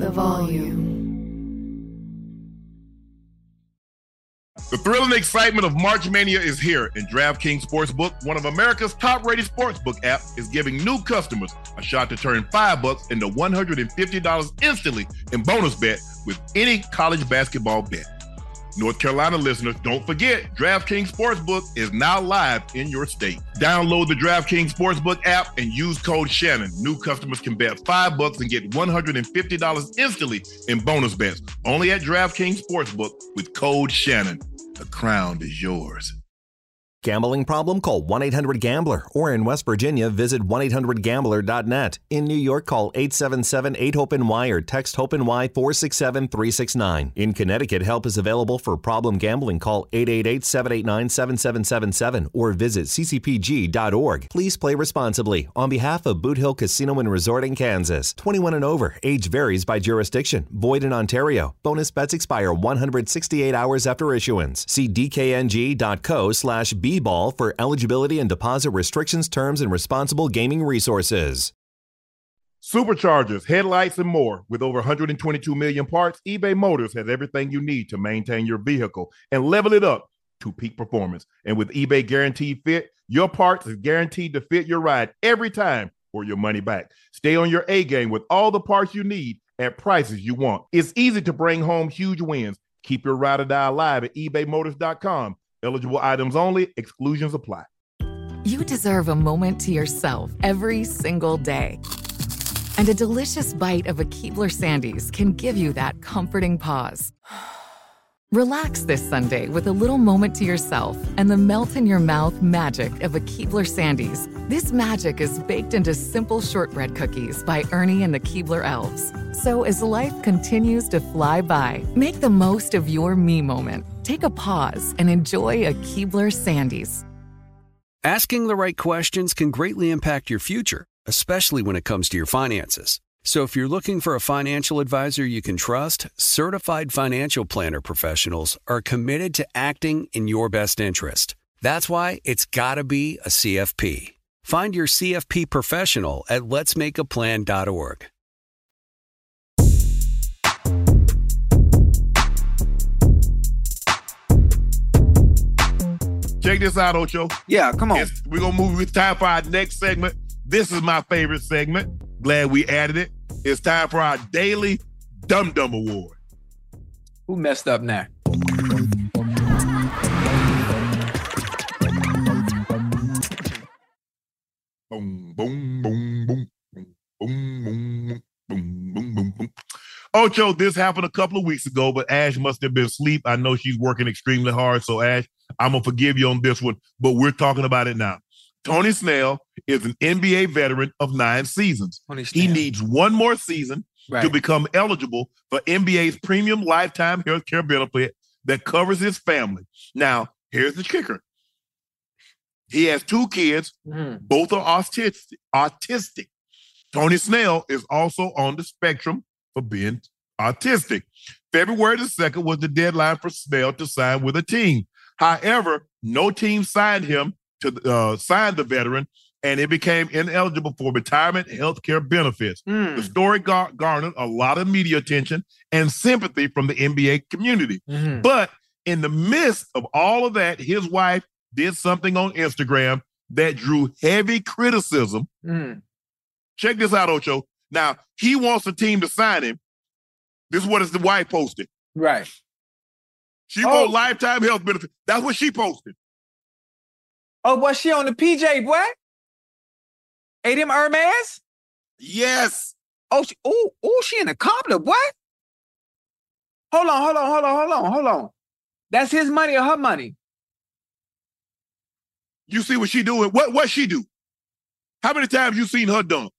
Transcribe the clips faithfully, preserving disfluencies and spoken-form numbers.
the volume. The thrill and excitement of March Mania is here, and DraftKings Sportsbook, one of America's top-rated sportsbook apps, is giving new customers a shot to turn five bucks into one hundred fifty dollars instantly in bonus bet with any college basketball bet. North Carolina listeners, don't forget, DraftKings Sportsbook is now live in your state. Download the DraftKings Sportsbook app and use code Shannon. New customers can bet five bucks and get one hundred fifty dollars instantly in bonus bets. Only at DraftKings Sportsbook with code Shannon. The crown is yours. Gambling problem? Call one eight hundred gambler. Or in West Virginia, visit one eight hundred gambler dot net. In New York, call eight seven seven eight hope N Y or text HOPE-NY four six seven three six nine. In Connecticut, help is available for problem gambling. Call eight eight eight seven eight nine seven seven seven seven or visit c c p g dot org. Please play responsibly. On behalf of Boot Hill Casino and Resort in Kansas. twenty-one and over. Age varies by jurisdiction. Void in Ontario. Bonus bets expire one hundred sixty-eight hours after issuance. See d k n g dot co slash b ball for eligibility and deposit restrictions, terms, and responsible gaming resources. Superchargers, headlights, and more. With over one hundred twenty-two million parts, eBay Motors has everything you need to maintain your vehicle and level it up to peak performance. And with eBay Guaranteed Fit, your parts is guaranteed to fit your ride every time or your money back. Stay on your A game with all the parts you need at prices you want. It's easy to bring home huge wins. Keep your ride or die alive at ebay motors dot com. Eligible items only. Exclusions apply. You deserve a moment to yourself every single day. And a delicious bite of a Keebler Sandies can give you that comforting pause. Relax this Sunday with a little moment to yourself and the melt-in-your-mouth magic of a Keebler Sandies. This magic is baked into simple shortbread cookies by Ernie and the Keebler Elves. So as life continues to fly by, make the most of your me moment. Take a pause and enjoy a Keebler Sandies. Asking the right questions can greatly impact your future, especially when it comes to your finances. So if you're looking for a financial advisor you can trust, certified financial planner professionals are committed to acting in your best interest. That's why it's got to be a C F P. Find your C F P professional at lets make a plan dot org. Check this out, Ocho. Yeah, come on. It's, we're going to move. It's time for our next segment. This is my favorite segment. Glad we added it. It's time for our daily Dum Dum Award. Who messed up now? Boom, boom, boom, boom, boom, boom, boom, boom, boom, boom, boom. Ocho, this happened a couple of weeks ago, but Ash must have been asleep. I know she's working extremely hard, so Ash, I'm going to forgive you on this one, but we're talking about it now. Tony Snell is an N B A veteran of nine seasons. He needs one more season right. to become eligible for N B A's premium lifetime health care benefit that covers his family. Now, here's the kicker. He has two kids. Mm. Both are autistic. autistic. Tony Snell is also on the spectrum for being autistic. February the second was the deadline for Snell to sign with a team. However, no team signed him to uh, sign the veteran, and it became ineligible for retirement health care benefits. Mm. The story gar- garnered a lot of media attention and sympathy from the N B A community. Mm-hmm. But in the midst of all of that, his wife did something on Instagram that drew heavy criticism. Mm. Check this out, Ocho. Now, he wants a team to sign him. This is what his wife posted. Right. She oh. wants lifetime health benefits. That's what she posted. Oh, was she on the P J, boy? Hey, them Hermes? Yes. Oh, she, ooh, ooh, she in a cobbler, boy. Hold on, hold on, hold on, hold on, hold on. That's his money or her money? You see what she doing? What what she do? How many times you seen her dunk?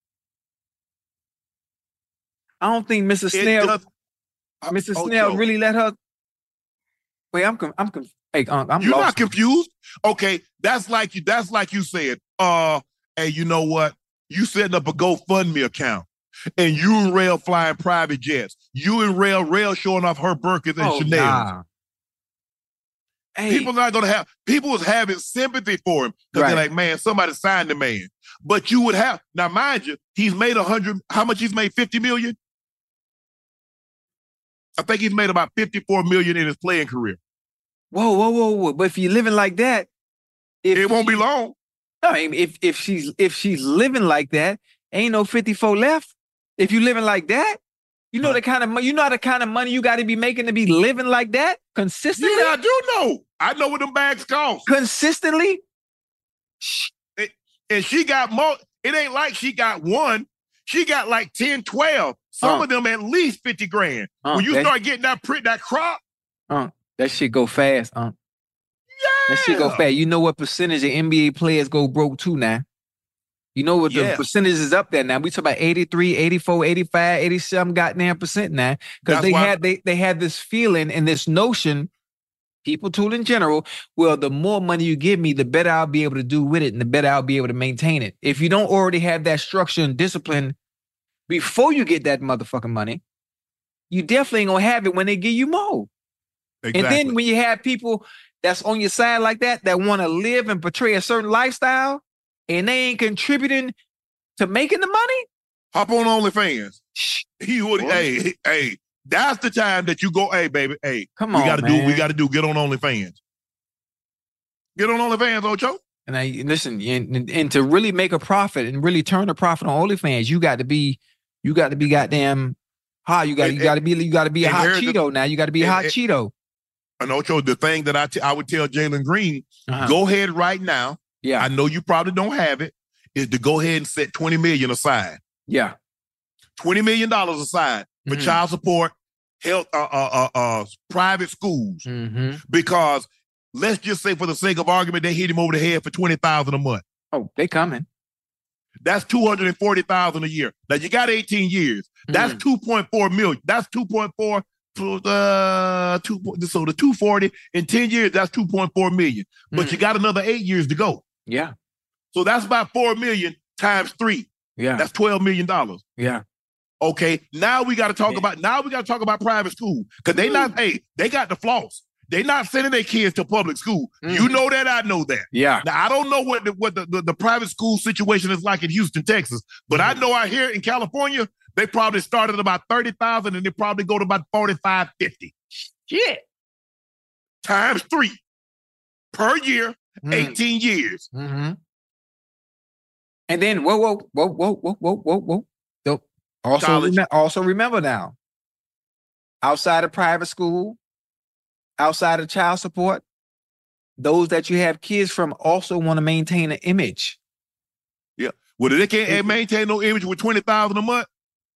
I don't think Missus Snell, does, Missus Oh, Snell Joe. really let her. Wait, I'm I'm hey, I'm You're lost. not confused? Okay, that's like you. That's like you said. Uh, hey, you know what? You setting up a GoFundMe account, and you and Rail flying private jets. You and Rail, Rail showing off her Birkins and oh, Chanel. Nah. Hey. People not gonna have. People was having sympathy for him because right. they're like, man, somebody signed the man. But you would have now, mind you, he's made a hundred. How much he's made? Fifty million. I think he's made about fifty-four million in his playing career. Whoa, whoa, whoa, whoa! But if you're living like that, if It won't be long. I mean, if if she's if she's living like that, ain't no fifty-four left. If you living like that, you know Huh. the kind of money, you know the kind of money you got to be making to be living like that consistently. Yeah, I do know. I know what them bags cost. Consistently. And she got more. It ain't like she got one. She got like ten, twelve. Some Uh. of them at least fifty grand. Uh, when you that- start getting that print, that crop, Uh, that shit go fast. Uh, yeah. that shit go fast. You know what percentage of N B A players go broke too now? You know what the Yeah. percentage is up there now. We talk about eighty-three, eighty-four, eighty-five, eighty-seven goddamn percent now. Because That's they why- had they they had this feeling and this notion, people too in general, well, the more money you give me, the better I'll be able to do with it and the better I'll be able to maintain it. If you don't already have that structure and discipline before you get that motherfucking money, you definitely ain't gonna have it when they give you more. Exactly. And then when you have people that's on your side like that, that want to live and portray a certain lifestyle, and they ain't contributing to making the money, hop on OnlyFans. He would. What? Hey, hey. That's the time that you go. Hey, baby. Hey, come we on, got to man. do. We got to do. Get on OnlyFans. Get on OnlyFans, Ocho. And I listen, and, and, and to really make a profit and really turn a profit on OnlyFans, you got to be, you got to be goddamn hot. You got, And- you got to be, you got to be a and hot here's the- Cheeto now. You got to be a and- hot and- Cheeto. And Ocho, the thing that I, t- I would tell Jalen Green, Uh-huh. go ahead right now. Yeah, I know you probably don't have it. Is to go ahead and set twenty million aside. yeah. twenty million dollars aside for Mhm. child support, health, uh, uh, uh, uh, private schools. Mm-hmm. Because let's just say, for the sake of argument, they hit him over the head for twenty thousand a month. Oh, they coming. That's two hundred and forty thousand a year. Now you got eighteen years. That's Mhm. two point four million. That's two point four. Uh, two. So the two forty in ten years, that's two point four million. But Mhm. you got another eight years to go. Yeah, So that's about four million times three. yeah, That's twelve million dollars. yeah. Okay, now we got to talk Yeah. about now we got to talk about private school because they not hey they got the floss. They not sending their kids to public school. You Mhm. know that, I know that. Yeah. Now I don't know what the what the, the, the private school situation is like in Houston, Texas, but I know out here in California they probably started about thirty thousand and they probably go to about forty-five, fifty Shit. times three per year, eighteen years. Mm-hmm. And then whoa, whoa, whoa, whoa, whoa, whoa, whoa, whoa. So also, College. remem- also remember now, outside of private school, outside of child support, those that you have kids from also want to maintain an image. Well, they can't maintain no image with twenty thousand a month.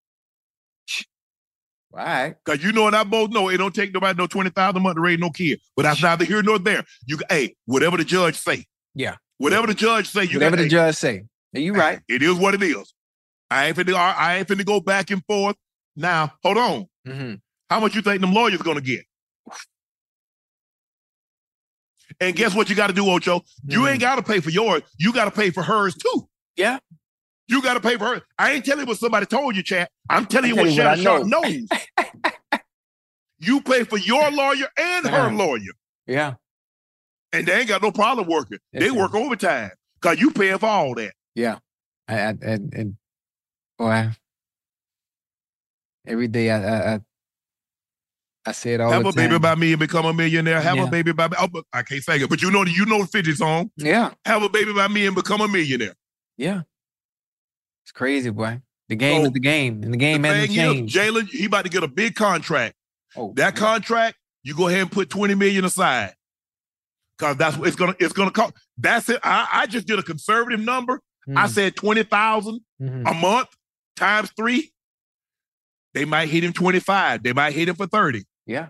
All right. Cause you know and I both know it don't take nobody no twenty thousand a month to raise no kid. But that's neither here nor there. You hey, whatever the judge say. Yeah. Whatever the judge say, you Whatever got, the judge say. Yeah, you hey, right. It is what it is. I ain't finna I ain't finna go back and forth. Now, hold on. Mm-hmm. How much you think them lawyers gonna get? And guess what you gotta do, Ocho? You Mhm. ain't gotta pay for yours, you gotta pay for hers too. Yeah. You gotta pay for her. I ain't telling you what somebody told you, chat. I'm telling you I'm what telling you Shannon what Sharp knows. You pay for your lawyer and her Uh-huh. lawyer. Yeah. And they ain't got no problem working. Yes, they sir. work overtime because you paying for all that. Yeah. I, I, and, and boy, every day I, I, I, I say it all Have the a baby time. by me and become a millionaire. Have Yeah. a baby by me. Oh, but I can't say it, but you know you know the fifty song. Yeah. Have a baby by me and become a millionaire. Yeah. It's crazy, boy. The game So, is the game, and the game The hasn't thing is, changed. Jalen, he about to get a big contract. Oh, That yeah. contract, you go ahead and put twenty million aside. Cause that's what it's gonna it's gonna cost. That's it. I, I just did a conservative number. I Mm, said twenty thousand mhm. a month times three. They might hit him twenty-five. They might hit him for thirty. Yeah.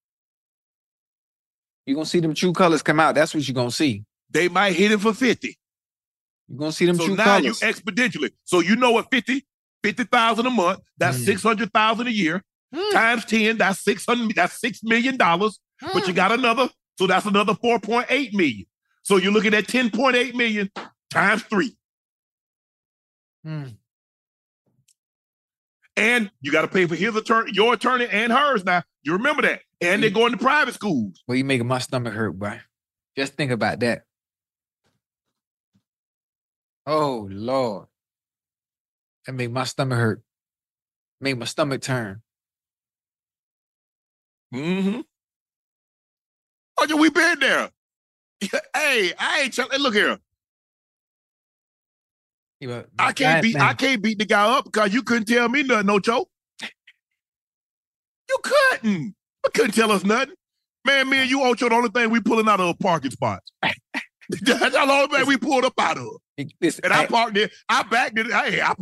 You're gonna see them true colors come out. That's what you're gonna see. They might hit him for fifty. You're gonna see them So true now colors. you exponentially. So you know what fifty, fifty thousand a month, that's Mm. six hundred thousand a year. Mm. Times ten, that's six hundred, that's six million dollars. But you got another, so that's another four point eight million. So you're looking at ten point eight million times three. Mm. And you got to pay for his attorney, your attorney, and hers now. You remember that. And they're going to private schools. Well, you making my stomach hurt, boy. Just think about that. Oh Lord. That make my stomach hurt. Make my stomach turn. Mm-hmm. Ocho, we been there. Hey, I ain't telling. Look here. Yeah, I can't beat. I can't beat the guy up because you couldn't tell me nothing, Ocho. You couldn't. You couldn't tell us nothing. Man, me and you, Ocho, the only thing we pulling out of parking spots. That's the only thing we pulled up out of. Listen, and I, I parked it. I backed it. Hey, I.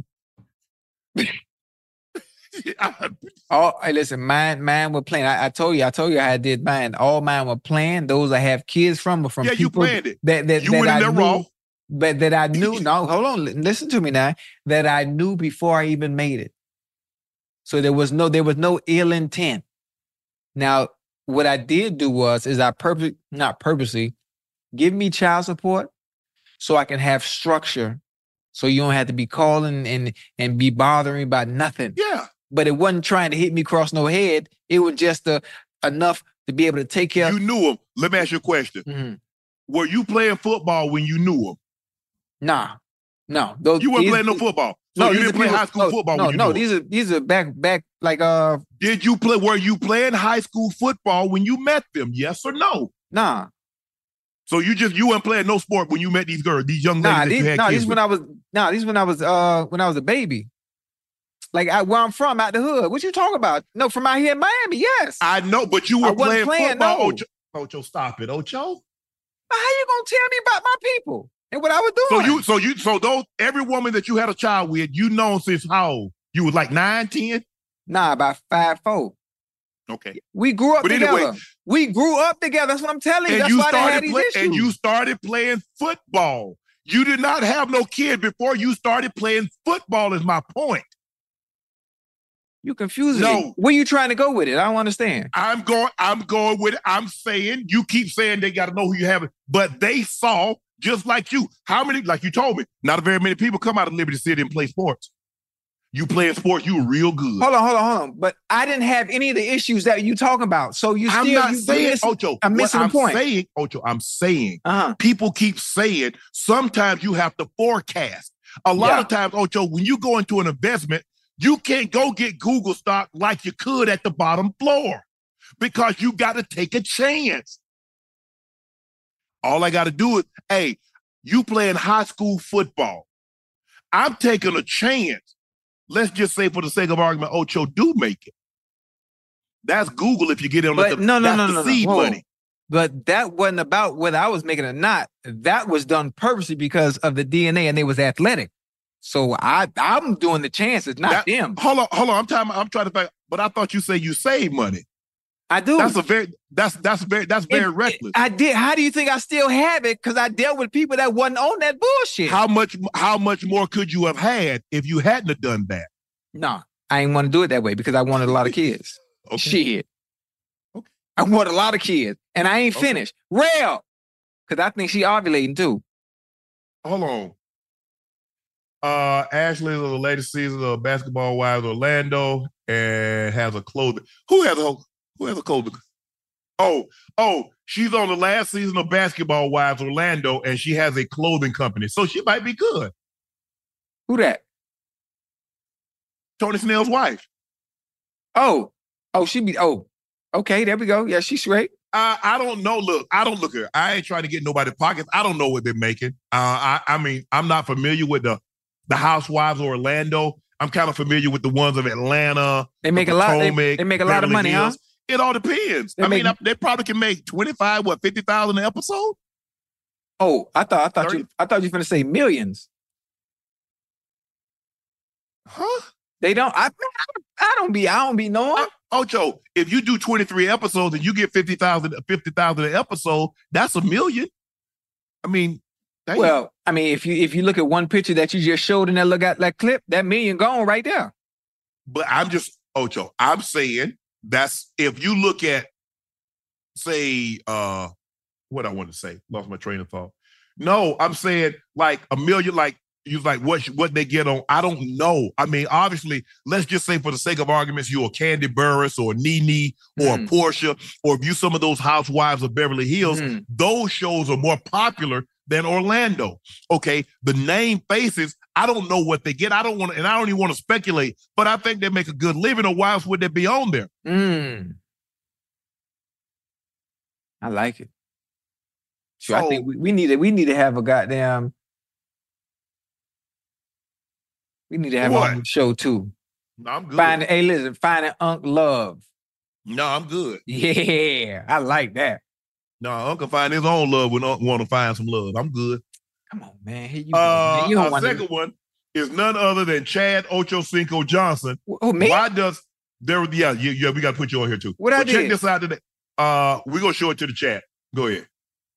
Oh, hey, listen, mine, mine were playing. I, I told you, I told you I did mine. All mine were playing. Those I have kids from, are from yeah, you people planned it. That that, you that went I in there knew, raw. but that I knew. No, hold on, li- listen to me now. That I knew before I even made it. So there was no, there was no ill intent. Now, what I did do was, is I purposely, not purposely, give me child support so I can have structure, so you don't have to be calling and and be bothering about nothing. Yeah. But it wasn't trying to hit me across no head. It was just uh, enough to be able to take care. You knew him. Let me ask you a question. Mm-hmm. Were you playing football when you knew him? Nah, no. Those, you weren't these, playing no football. So no, you didn't play people, high school no, football no, when you no, knew these him. are these are back back like uh. Did you play? Were you playing high school football when you met them? Yes or no? Nah. So you just you weren't playing no sport when you met these girls, these young ladies Nah, that these, you had nah, kids these with. when I was nah, these when I was uh when I was a baby. Like I, where I'm from, out the hood. What you talking about? No, from out here in Miami. Yes, I know, but you I were wasn't playing, playing, football. no. Ocho, Ocho, stop it, Ocho. How you gonna tell me about my people and what I was So doing? you, so you, so those every woman that you had a child with, you known since how old? You was like nine, ten? Nah, about five, four. Okay. We grew up But together. anyway, we grew up together. That's what I'm telling you. and That's you why they had started these play, issues. and you started playing football. You did not have no kid before you started playing football. Is my point. You confusing No. me. Where you trying to go with it? I don't understand. I'm going. I'm going with it. I'm saying you keep saying they got to know who you have, but they saw just like you. How many? Like you told me, not very many people come out of Liberty City and play sports. You playing sports, you were real good. Hold on, hold on, hold on. But I didn't have any of the issues that you talking about. So you still, I'm not you, saying, missing, Ocho. I'm missing what the I'm point. saying, Ocho, I'm saying, uh-huh. people keep saying sometimes you have to forecast. A lot Yeah. of times, Ocho, when you go into an investment, you can't go get Google stock like you could at the bottom floor because you got to take a chance. All I got to do is, hey, you playing high school football. I'm taking a chance. Let's just say, for the sake of argument, Ocho do make it. That's Google if you get on But the, no, no, that's no, the no, no. seed Whoa. money. But that wasn't about whether I was making it or not. That was done purposely because of the D N A, and they was athletic. So I, I'm doing the chances, not That, them. Hold on, hold on. I'm trying. I'm trying to think. But I thought you said you save money. I do. That's a very. That's that's very. That's very It- reckless. I did. How do you think I still have it? Because I dealt with people that wasn't on that bullshit. How much? How much more could you have had if you hadn't have done that? No, I didn't want to do it that way because I wanted a lot of kids. Okay. Shit. Okay. I want a lot of kids, and I ain't Okay. finished. Rail, because I think she ovulating too. Hold on. Uh, Ashley is the latest season of Basketball Wives Orlando and has a clothing. Who has a who has a clothing? Oh, oh, she's on the last season of Basketball Wives Orlando, and she has a clothing company, so she might be good. Who that? Tony Snell's wife. Oh, oh, she be. Oh, okay, there we go. Yeah, she's straight. I, I don't know. Look, I don't look here. I ain't trying to get nobody's pockets. I don't know what they're making. Uh, I, I mean, I'm not familiar with the the Housewives of Orlando. I'm kind of familiar with the ones of Atlanta. They make a lot. They, they make a lot of Beverly money, huh? Hills. It all depends. They I mean, make- I, they probably can make twenty-five, what, fifty thousand an episode? Oh, I thought I thought thirty you I thought you were gonna say millions. Huh? They don't. I I don't be. I don't be knowing. Uh, Ocho, if you do twenty-three episodes and you get fifty thousand fifty thousand an episode, that's a million. I mean, damn. Well, I mean, if you if you look at one picture that you just showed in that look at that clip, that million gone right there. But I'm just, Ocho, I'm saying that's if you look at, say, uh, what I want to say, lost my train of thought. No, I'm saying like a million, like you like what what they get on. I don't know. I mean, obviously, let's just say for the sake of arguments, you're a Candy Burris or Nene or Mm. a Portia, or if you some of those Housewives of Beverly Hills, Mm. those shows are more popular than Orlando. Okay, the name faces. I don't know what they get. I don't want to, and I don't even want to speculate. But I think they make a good living. Or why else would they be on there? Mm. I like it. Sure, So, I think we, we need to we need to have a goddamn. We need to have What? on the show too. no, I'm good. Find hey, listen, finding Unc Love. No, I'm good. Yeah, I like that. No, Uncle find his own love when Uncle want to find some love. I'm good. Come on, man. Here you go. Uh, man. You don't a want second one is none other than Chad Ochocinco Johnson. Oh, me? Why does there? Yeah, yeah, yeah. We got to put you on here too. What I But check did? this out today. Uh, we're gonna show it to the chat. Go ahead.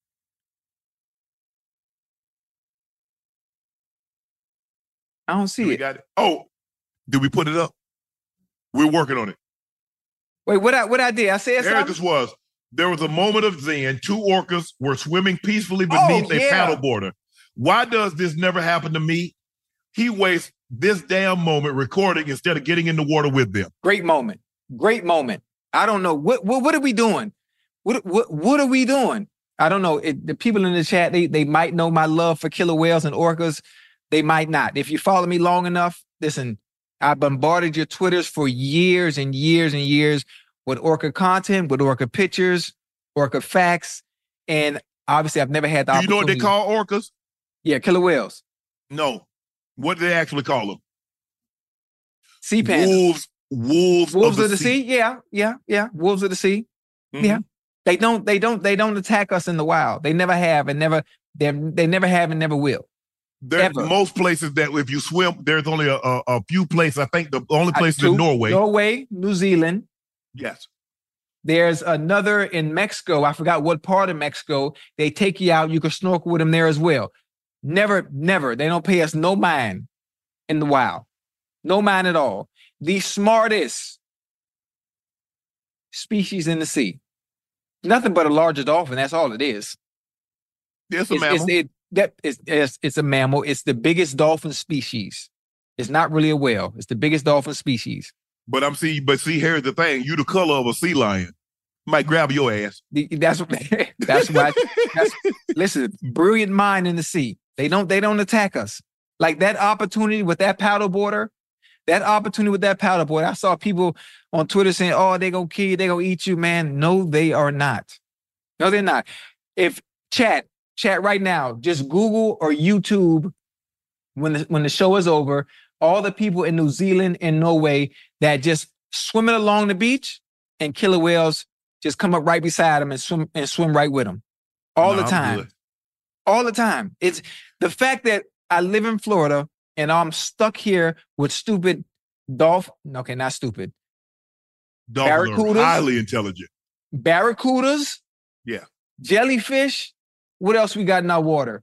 I don't see We it. got it. Oh, did we put it up? We're working on it. Wait, what I what I did? I said There something. this was. There was a moment of zen. Two orcas were swimming peacefully beneath Oh, a yeah. paddleboarder. Why does this never happen to me? He wastes this damn moment recording instead of getting in the water with them. Great moment. Great moment. I don't know what what what are we doing? What what what are we doing? I don't know. It, the people in the chat, they they might know my love for killer whales and orcas. They might not. If you follow me long enough, listen, I bombarded your Twitters for years and years and years with orca content, with orca pictures, orca facts, and obviously I've never had the Do you know what they opportunity- call orcas? Yeah, killer whales, No. What do they actually call them? sea pandas, Wolves. Wolves, wolves of the, sea. Yeah, yeah, yeah. Wolves of the sea. Mhm. Yeah. They don't. They don't. They don't attack us in the wild. They never have, and never. They they never have, and never will. There, Ever. most places that if you swim, there's only a, a, a few places. I think the only I- place is two, in Norway. Norway, New Zealand. Yes. There's another in Mexico. I forgot what part of Mexico. They take you out. You can snorkel with them there as well. Never, never. They don't pay us no mind in the wild. No mind at all. The smartest species in the sea. Nothing but a larger dolphin. That's all it is. It's a It's, mammal. it's, it, that, it's, it's, it's a mammal. It's the biggest dolphin species. It's not really a whale. It's the biggest dolphin species. But I'm see, but see, here's the thing: you the color of a sea lion. Might grab your ass. The- That's that's why. That's, listen, brilliant mind in the sea. They don't they don't attack us. Like that opportunity with that paddleboarder, that opportunity with that paddleboard. I saw people on Twitter saying, "Oh, they gonna kill you, they gonna eat you." Man, no, they are not. No, they're not. If chat chat right now, just Google or YouTube when the, when the show is over, all the people in New Zealand and Norway that just swimming along the beach and killer whales just come up right beside them and swim and swim right with them all No, the I'm time. good. All the time. It's the fact that I live in Florida and I'm stuck here with stupid dolphin. Okay, not stupid. Dolphins are Barracudas? highly intelligent. Barracudas. Yeah. Jellyfish. What else we got in our water?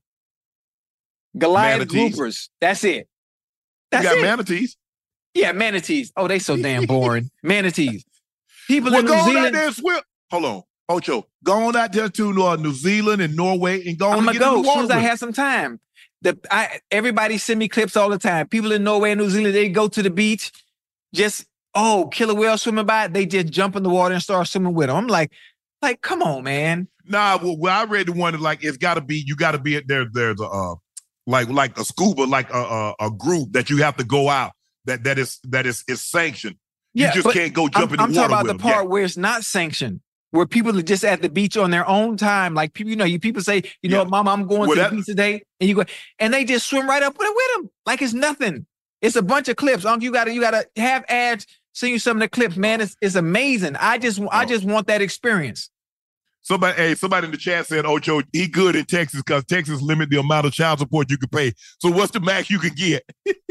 Goliath Manatees. groupers. That's it. You That's got it. manatees. Yeah, manatees. Oh, they so damn boring. Manatees. People Well, in go New on out Zealand. there and swim. Hold on, Ocho. Go on out there to uh, New Zealand and Norway and go on I'm and gonna get in go the as soon water. as I with have some time. The I everybody send me clips all the time. People in Norway and New Zealand, they go to the beach, just oh, killer whale swimming by. They just jump in the water and start swimming with them. I'm like, like, come on, man. Nah, well, well, I read the one that like it's got to be you got to be there. There's a uh, like like a scuba, like a, a a group that you have to go out that that is that is is sanctioned. You just but can't go jump I'm, in the I'm water talking about with the them. part Yeah. where it's not sanctioned, where people are just at the beach on their own time. Like people, you know, you people say, you know, Yeah. what, Mama, I'm going Well, to that- the beach today, and you go, and they just swim right up with it with them, like it's nothing. It's a bunch of clips. Um, you gotta, you gotta have ads send you some of the clips, man. It's it's amazing. I just, I Oh. just want that experience. Somebody, hey, somebody in the chat said, Ocho, he good in Texas because Texas limit the amount of child support you can pay. So what's the max you can get?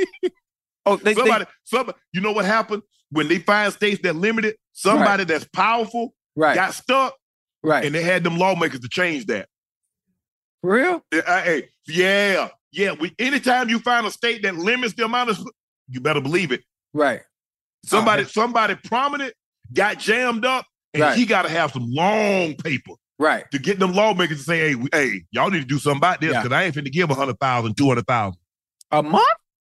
Oh, they, they- Somebody, somebody, you know what happened when they find states that limit it? Somebody that's powerful right, got stuck, right, and they had them lawmakers to change that. for real. Uh, Hey, yeah, yeah. We anytime you find a state that limits the amount of, you better believe it. Right. Somebody, Oh, somebody prominent got jammed up, and Right. he got to have some long paper Right. to get them lawmakers to say, "Hey, we- hey, y'all need to do something about this Yeah. because I ain't finna give a hundred thousand, two hundred thousand." A month?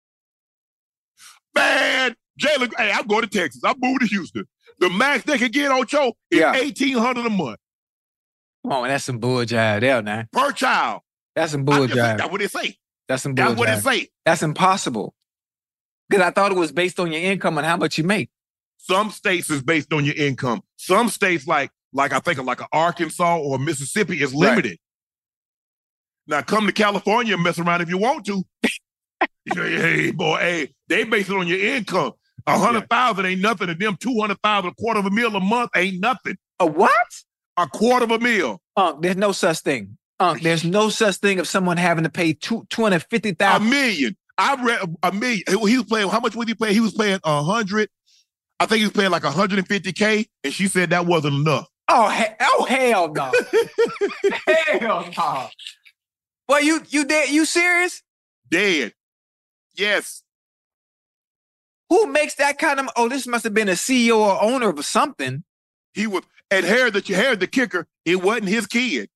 Man, Jalen, hey, I'm going to Texas. I'm moving to Houston. The max they can get on Cho is Yeah. eighteen hundred a month Come on, that's some bull jive there, now. per child. That's some I'm bull just saying, jive. that's what they say. That's some bull That's what jive. it say. That's impossible. Because I thought it was based on your income and how much you make. Some states is based on your income. Some states, like like I think like an Arkansas or Mississippi is limited. Right. Now come to California and mess around if you want to. Hey, boy, hey, they base it on your income. A hundred thousand ain't nothing to them. Two hundred thousand, a quarter of a meal a month ain't nothing. A what? A quarter of a meal. Unc, there's no such thing. Unc, there's no such thing of someone having to pay two two hundred fifty thousand. A million. I read a million. He was paying. How much was he paying? He was paying a hundred. I think he was paying like a hundred and fifty k, and she said that wasn't enough. Oh, he- oh hell no! Hell no! Well, you you dead? You serious? Dead. Yes. Who makes that kind of? Oh, this must have been a C E O or owner of something. He was, and here's the here's the kicker. It wasn't his kid.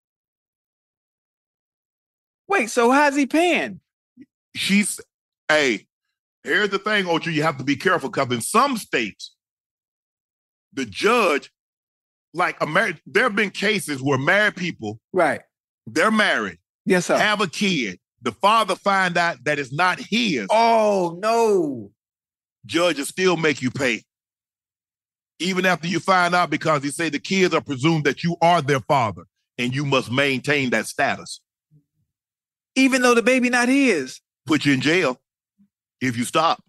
Wait, so how's he paying? She's, hey, here's the thing, Ocho. You have to be careful because in some states, the judge, like a married, there have been cases where married people, right? They're married, yes, sir. Have a kid. The father find out that it's not his. Oh no! Judges still make you pay, even after you find out, because they say the kids are presumed that you are their father and you must maintain that status. Even though the baby not his. Put you in jail if you stop.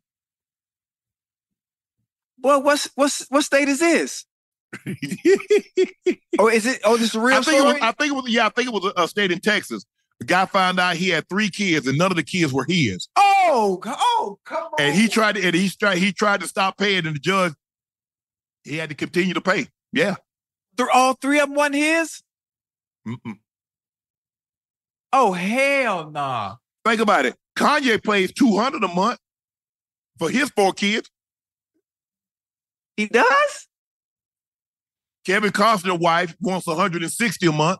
Well, what's what's what state is this? Oh, is it? Oh, this is a real I think story? It was, I think it was. Yeah, I think it was a, a state in Texas. The guy found out he had three kids and none of the kids were his. Oh, oh, come on! And he tried to. And he tried. He tried to stop paying, and the judge, he had to continue to pay. Yeah. They're all three of them wasn't his. Mm-mm. Oh hell nah! Think about it. Kanye pays two hundred a month for his four kids. He does? Kevin Costner's wife wants one hundred sixty a month.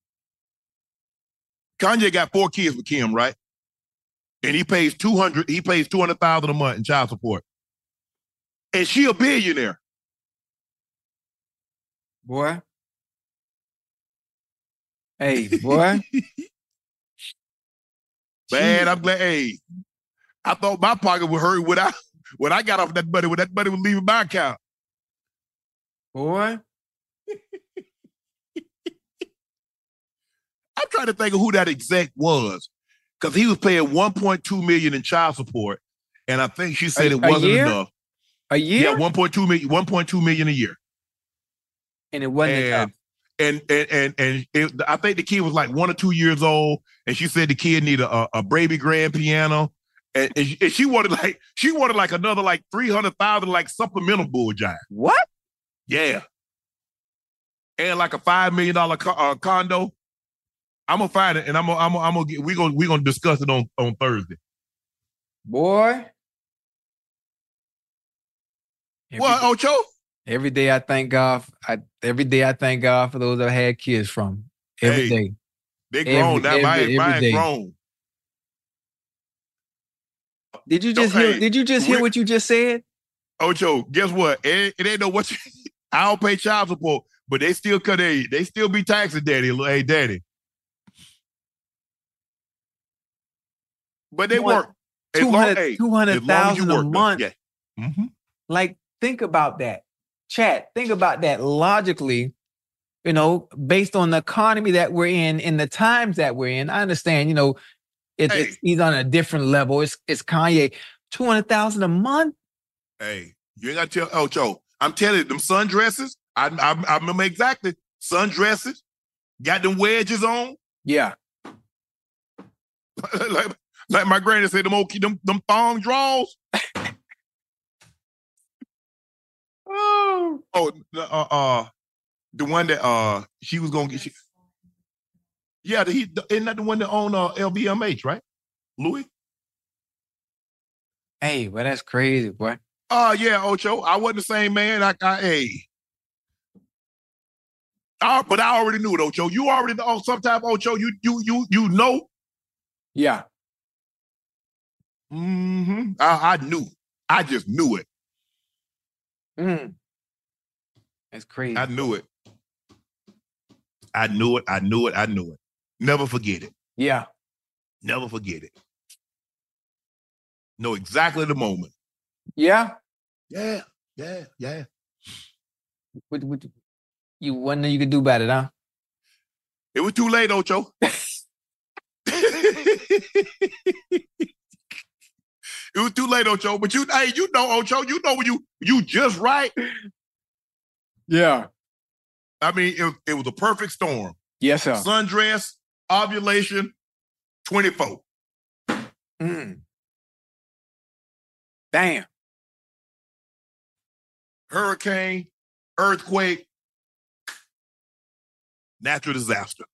Kanye got four kids with Kim, right? And he pays two hundred. He pays two hundred thousand a month in child support. And she a billionaire. Boy. Hey, boy. Man, I'm glad. Hey, I thought my pocket would hurt when I when I got off that money, when that money was leaving my account. Boy. I'm trying to think of who that exec was, because he was paying one point two million dollars in child support, and I think she said a, it wasn't a enough. A year? Yeah, one point two million, one point two million a year. And it wasn't and, enough. And and and and it, I think the kid was like one or two years old, and she said the kid needed a, a baby grand piano, and, and, she, and she wanted like she wanted like another like three hundred thousand like supplemental bull jive. What? Yeah. And like a five million dollar co- uh, condo. I'm gonna find it, and I'm gonna I'm gonna, I'm gonna get, we gonna we gonna discuss it on on Thursday. Boy. Every What, day, Ocho? every day I thank God. I every day I thank God for those I had kids from. Every Hey, day. They grown now. Every- Mine, every mine day. grown. Did you just Okay. hear? Did you just hear We- what you just said? Ocho, guess what? It, it ain't no what you, I don't pay child support, but they still cut they they still be taxing daddy. Hey, daddy. But they What? work. As long- hey, two hundred as long as you thousand a work, though. month. Yeah. Mhm. Like, think about that. Chat, think about that logically, you know, based on the economy that we're in, in the times that we're in. I understand, you know, it, Hey. it's, he's on a different level. It's it's Kanye. two hundred thousand a month? Hey, you ain't got to tell Ocho. I'm telling you, them sundresses, I, I, I remember exactly. Sundresses, got them wedges on. Yeah. like, like my granny said, them old, them, them thong draws. Oh. Oh, the, uh, uh, the one that uh she was gonna get. She, yeah, the, he the, isn't that the one that owned uh, L V M H, right? Louis. Hey, well, that's crazy, boy. Oh uh, yeah, Ocho. I wasn't the same man. I, I hey. I, but I already knew it, Ocho. You already know. Sometimes, Ocho, you you you you know. Yeah. Mm-hmm. I, I knew. I just knew it. Mm. That's crazy. I knew it. I knew it. I knew it. I knew it. Never forget it. Yeah. Never forget it. Know exactly the moment. Yeah. Yeah, yeah, yeah. What, what, You wasn't you could do about it, huh? It was too late, Ocho. It was too late, Ocho. But you, hey, you know, Ocho, you know when you you just right. Yeah. I mean, it, it was a perfect storm. Yes, sir. Sundress, ovulation, twenty-four. Mm. Damn. Hurricane, earthquake, natural disaster.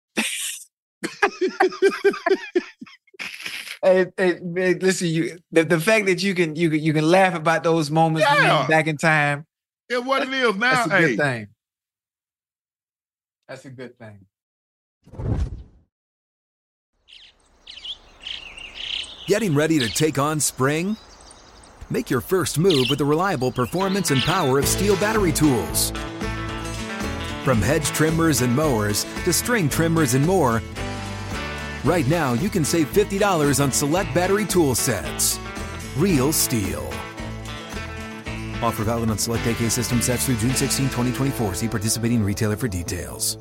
Hey, hey, man, listen, you the, the fact that you can you can you can laugh about those moments Yeah. back in time. Yeah, what it is now. That's a Hey, good thing. That's a good thing. Getting ready to take on spring? Make your first move with the reliable performance and power of Steel battery tools. From hedge trimmers and mowers to string trimmers and more, right now you can save fifty dollars on select battery tool sets. Real Steel. Offer valid on select A K system sets through June sixteenth, twenty twenty-four. See participating retailer for details.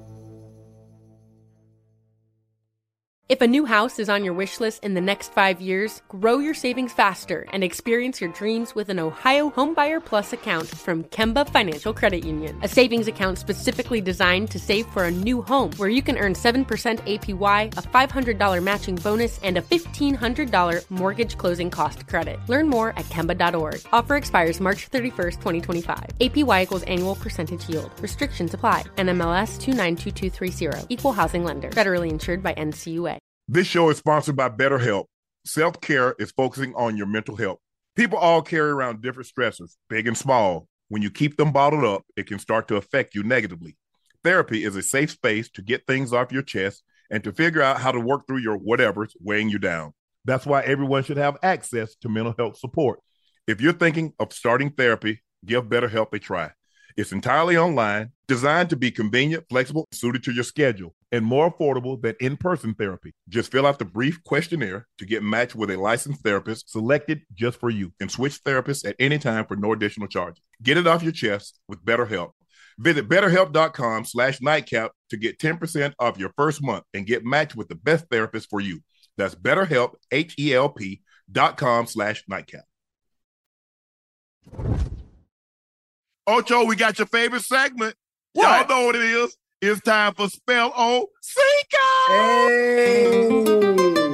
If a new house is on your wish list in the next five years, grow your savings faster and experience your dreams with an Ohio Homebuyer Plus account from Kemba Financial Credit Union. A savings account specifically designed to save for a new home where you can earn seven percent A P Y, a five hundred dollars matching bonus, and a fifteen hundred dollars mortgage closing cost credit. Learn more at Kemba dot org. Offer expires March thirty-first, twenty twenty-five. A P Y equals annual percentage yield. Restrictions apply. N M L S two nine two two three zero. Equal housing lender. Federally insured by N C U A. this show is sponsored by BetterHelp. Self-care is focusing on your mental health. People all carry around different stressors, big and small. When you keep them bottled up, it can start to affect you negatively. Therapy is a safe space to get things off your chest and to figure out how to work through your whatever's weighing you down. That's why everyone should have access to mental health support. If you're thinking of starting therapy, give BetterHelp a try. It's entirely online, designed to be convenient, flexible, suited to your schedule, and more affordable than in-person therapy. Just fill out the brief questionnaire to get matched with a licensed therapist selected just for you, and switch therapists at any time for no additional charges. Get it off your chest with BetterHelp. Visit betterhelp.com slash nightcap to get ten percent off your first month and get matched with the best therapist for you. That's BetterHelp, H E L P dot com slash nightcap. Ocho, we got your favorite segment. Y'all know what it is. It's time for Spell O Cinco. Hey.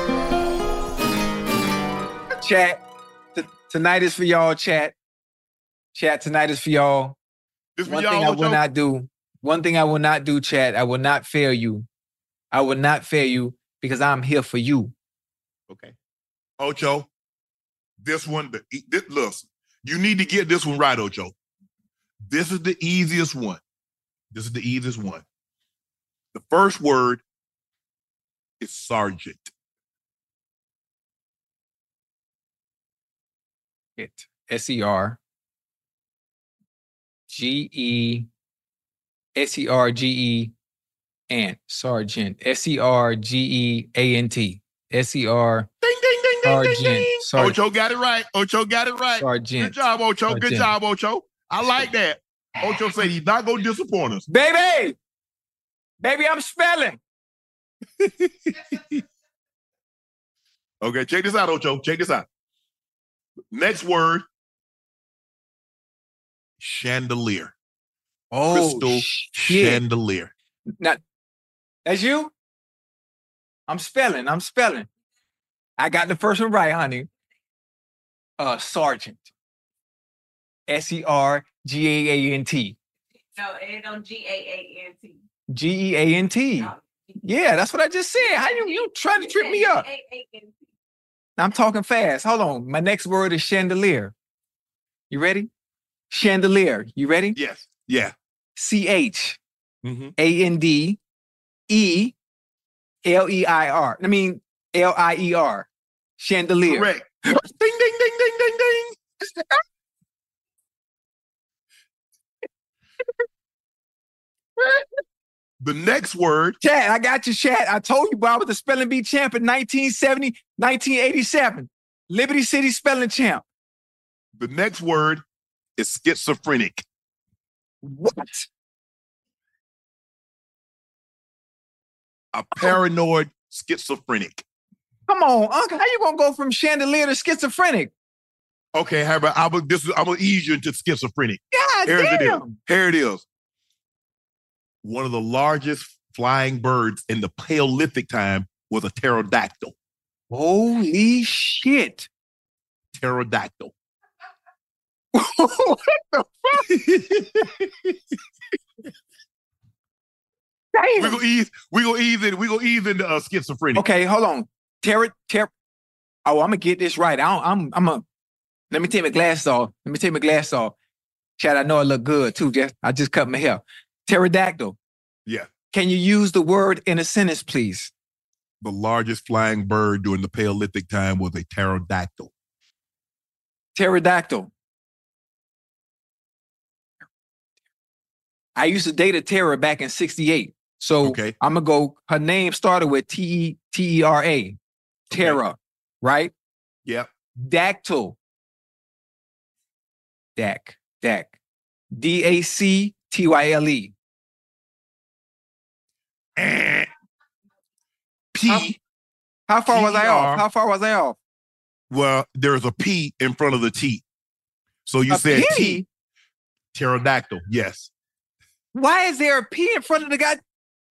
Chat. T- tonight is for y'all, chat. Chat, tonight is for y'all. This for One y'all, thing I Ocho? will not do. One thing I will not do, chat. I will not fail you. I will not fail you because I'm here for you. Okay. Ocho, this one, the, this, listen, you need to get this one right, Ocho. This is the easiest one. This is the easiest one. The first word is sergeant. It. S E R G E S E R G E Ant. Sergeant. S E R G E A N T. S E R Ding, ding, ding, ding, ding, Sergeant. ding. Sergeant. Ocho got it right. Ocho got it right. Sergeant. Good job, Ocho. Good Sergeant. job, Ocho. I like that. Ocho said he's not going to disappoint us. Baby! Baby, I'm spelling. Okay, check this out, Ocho. Check this out. Next word, chandelier. Oh, Crystal shit. chandelier. Now, that's you? I'm spelling. I'm spelling. I got the first one right, honey. Uh, Sergeant. S E R G A A N T. No, it don't G A A N T. G E A N T. No. Yeah, that's what I just said. How you you trying to trip me up? G A A N T. I'm talking fast. Hold on. My next word is chandelier. You ready? Chandelier. You ready? Yes. Yeah. C H Mm-hmm. A N D E L E I R. I mean L I E R. Chandelier. Correct. Ding, ding, ding, ding, ding, ding. The next word, Chat, I got you, chat. I told you, boy, I was the spelling bee champ in nineteen seventy, nineteen eighty-seven. Liberty City spelling champ. the next word is schizophrenic. What? A paranoid schizophrenic. Come on, Uncle. How you gonna go from chandelier to schizophrenic? Okay, how about I'm gonna this is I'm gonna ease you into schizophrenic. God Here's it is. damn. Here it is. One of the largest flying birds in the Paleolithic time was a pterodactyl. Holy shit. Pterodactyl. What the We're damn? gonna ease, we gonna ease it, we gonna ease into uh, schizophrenic. Okay, hold on. Terror, terror. Oh, I'm gonna get this right. I don't, I'm, I'm a. Let me take my glasses off. Let me take my glasses off. Chad, I know I look good too. Just, I just cut my hair. Pterodactyl. Yeah. Can you use the word in a sentence, please? The largest flying bird during the Paleolithic time was a pterodactyl. Pterodactyl. I used to date a terror back in sixty-eight. So Okay. I'm gonna go. Her name started with T E T E R A. Terra, right? Yep. Dactyl. Dac. Dac. D A C T Y L E. Eh. P. How far was I T E R. off? How far was I off? Well, there's a P in front of the T. So you A said P? T. Pterodactyl. Yes. Why is there a P in front of the guy?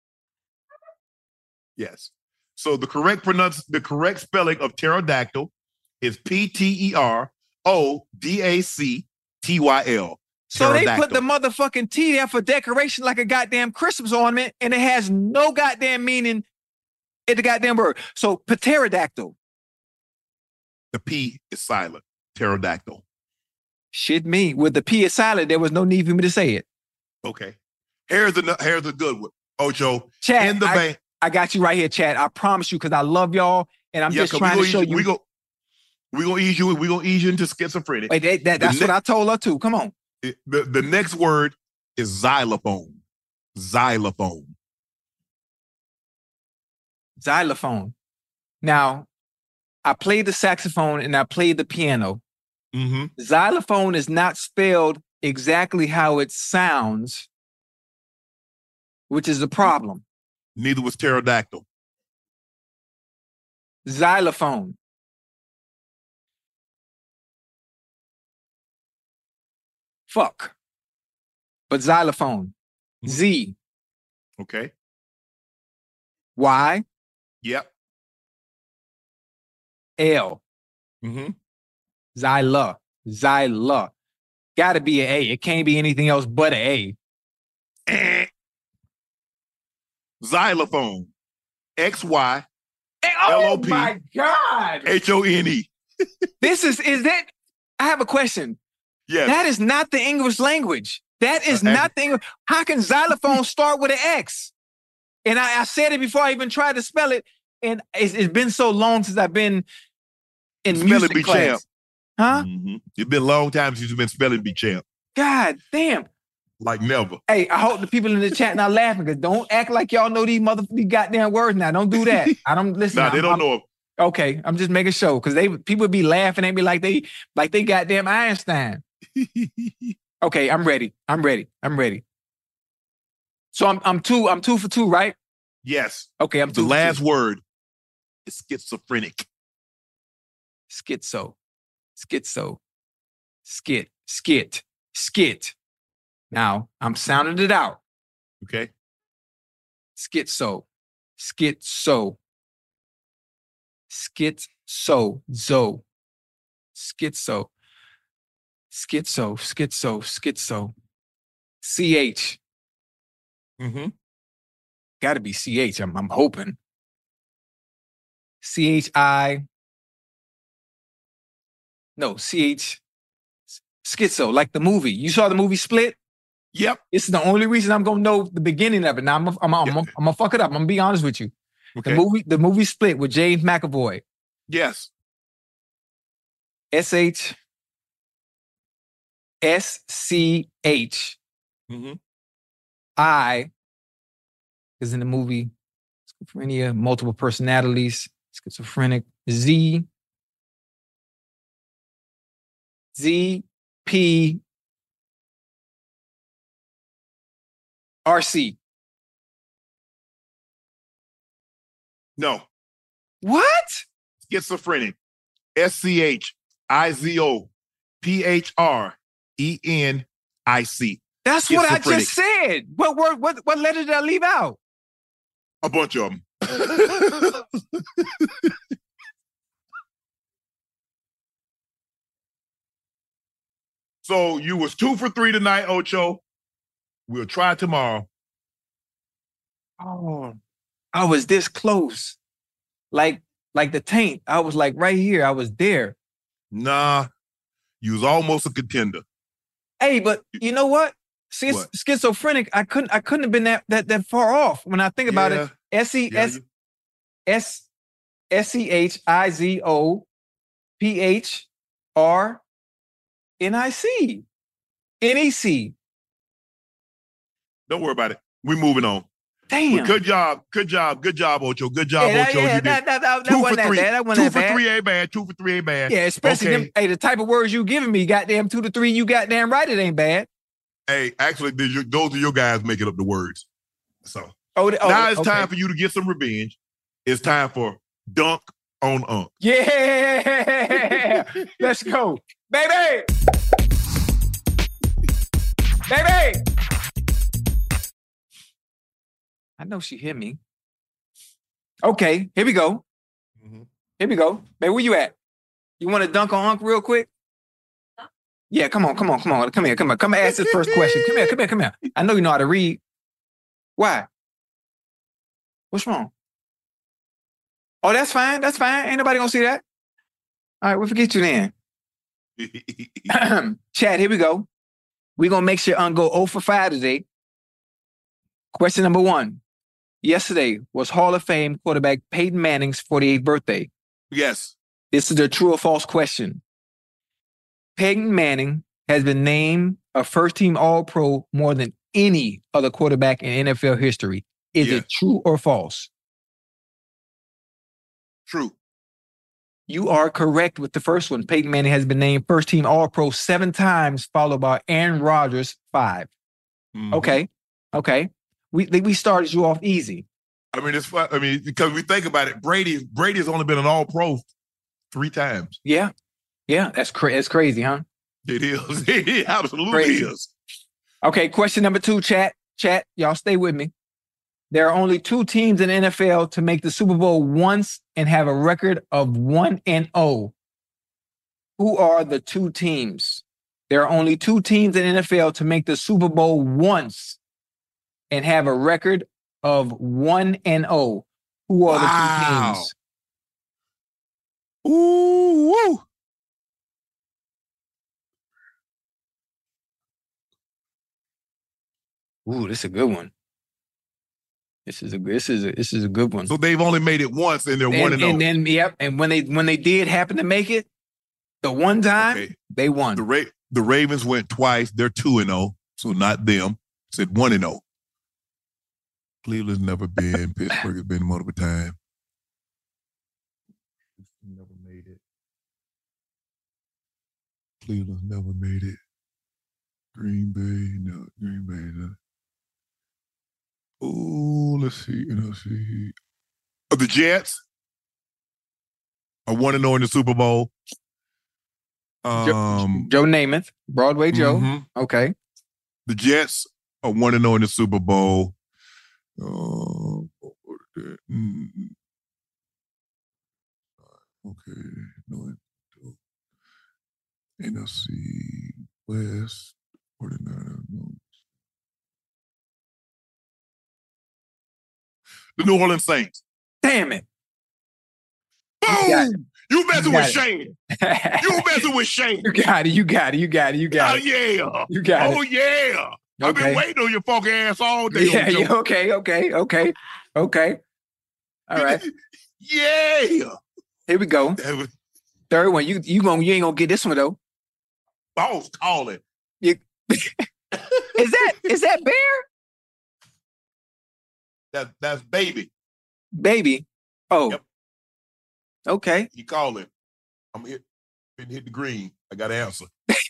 Yes. So the correct pronounce the correct spelling of pterodactyl is P T E R O D A C T Y L. So they put the motherfucking T there for decoration like a goddamn Christmas ornament, and it has no goddamn meaning in the goddamn word. So pterodactyl. The P is silent. Pterodactyl. Shit me. With the P is silent, there was no need for me to say it. Okay. Here's a here's a good one. Ocho. Chad, in the I, vein. I got you right here, Chad. I promise you, because I love y'all, and I'm Yeah, just 'cause trying we to gonna show ease you. We go. We gonna ease you. We gonna ease you into schizophrenic. Wait, that, that, The that's what ne- I told her too. Come on. It- the, the next word is xylophone. Xylophone. Xylophone. Now, I played the saxophone and I played the piano. Mm-hmm. Xylophone is not spelled exactly how it sounds, which is the problem. Neither was pterodactyl. Xylophone. Fuck. But xylophone. Z. Okay. Y. Yep. L. Mm-hmm. Xyla. Xyla. Gotta be an A. It can't be anything else but an A. Eh. Xylophone. X Y Oh L O P. my God. H O N E. This is, is that, I have a question. Yes. That is not the English language. That is Uh, not the English. How can xylophone start with an X? And I, I said it before I even tried to spell it. And it's, it's been so long since I've been in Spelling music bee class. champ. Huh? Mm-hmm. It's been a long time since you've been spelling bee champ. God damn. Like never. Hey, I hope the people in the chat not laughing, because don't act like y'all know these motherfucking goddamn words now. Don't do that. I don't listen. Nah, they I'm- don't I'm- know. Okay, I'm just making sure, because they people be laughing at me like they like they goddamn Einstein. Okay, I'm ready. I'm ready. I'm ready. So I'm I'm two, I'm two for two, right? Yes. Okay, I'm The two. for last two. word is schizophrenic. Schizo. Schizo. Skit. Skit. Skit. Now I'm sounding it out. Okay. Schizo. Schizo. Schizo. Zo. Schizo. Schizo. Schizo. Schizo. C H. Mm-hmm. Got to be C H. I'm, I'm hoping. C H I. No, C H. Schizo, like the movie. You saw the movie Split? Yep. It's the only reason I'm gonna know the beginning of it. Now I'm gonna I'm, I'm, Yeah. I'm, I'm gonna fuck it up. I'm gonna be honest with you. Okay. The movie, the movie Split with James McAvoy. Yes. S H S C H Mm-hmm. I is in the movie schizophrenia, multiple personalities, schizophrenic. Z Z P R C. No. What? Schizophrenic. S C H I Z O P H R E N I C. That's what I just said. What word? What what letter did I leave out? A bunch of them. So you was two for three tonight, Ocho. We'll try tomorrow. Oh, I was this close. Like, like the taint. I was like right here. I was there. Nah, you was almost a contender. Hey, but you know what? Schiz- What? Schizophrenic. I couldn't. I couldn't have been that that that far off. When I think about Yeah. it, S E Yeah, S you- S S E H I Z O P H R N I C N E C. Don't worry about it. We're moving on. Damn. But good job. Good job. Good job, that, Good job, Yeah, that- Ocho. yeah, you did that- that- that- that two wasn't for that three. bad. That wasn't two that for bad. three ain't bad. Two for three ain't bad. Yeah, especially Okay. them, hey, the type of words you giving me, goddamn two to three, you goddamn right, it ain't bad. Hey, actually, these are- those are your guys making up the words. So Oh, oh now it's okay. time for you to get some revenge. It's time for dunk on Unk. Yeah, let's go, baby, baby. I know she hit me. Okay, here we go. Mhm. Here we go, baby. Where you at? You want to dunk on Unc real quick? Yeah, come on, come on, come on, come here, come on, come ask this first question. Come here, come here, come here. I know you know how to read. Why? What's wrong? Oh, that's fine. That's fine. Ain't nobody gonna see that. All right, we'll forget you then. Chad, here we go. We're gonna make sure Unc go zero for five today. Question number one. Yesterday was Hall of Fame quarterback Peyton Manning's forty-eighth birthday. Yes. This is a true or false question. Peyton Manning has been named a first-team All-Pro more than any other quarterback in N F L history. Is Yes. it true or false? True. You are correct with the first one. Peyton Manning has been named first-team All-Pro seven times, followed by Aaron Rodgers five. Mhm. Okay, okay. We we started you off easy. I mean, it's fun. I mean, because we think about it, Brady Brady's only been an All-Pro three times. Yeah, yeah. That's cra- that's crazy, huh? It is. It absolutely Crazy. is. Okay, question number two, chat. Chat, y'all stay with me. There are only two teams in the N F L to make the Super Bowl once and have a record of one and oh. Who are the two teams? There are only two teams in the N F L to make the Super Bowl once and have a record of one and oh. Who are Wow. the two teams? Ooh, woo. Ooh, this is a good one. This is a this is a, this is a good one. So they've only made it once and they're one and, and and oh. then yep, and when they when they did happen to make it, the one time Okay. they won. The Ra- the Ravens went twice. They're two and oh, so not them. Said one and oh. Cleveland's never been. Pittsburgh has been multiple times. Never made it. Cleveland's never made it. Green Bay, no, Green Bay. No. Oh, let's see. Let's see. Oh, the Jets are one and oh in the Super Bowl. Um, Joe Namath, Broadway Joe. mhm. Okay. The Jets are one and oh in the Super Bowl. Uh, what was that? Mm. Okay, no, N F C West, forty-nine. No. The New Orleans Saints. Damn it. Boom! You messing You with got Shane. You messing with Shane. You got it. You got it. You got it. You Oh, got it. yeah. You got Oh, it. yeah. I've been Okay. waiting on your funky ass all day. Yeah, Ocho. yeah. Okay. Okay. Okay. Okay. All right. Yeah. Here we go. That was Third one. You you going you ain't gonna get this one though. boss calling. You, is that is that Bear? That, that's baby. Baby. Oh. Yep. Okay. He calling. I'm hit. Been hit the green. I got to answer.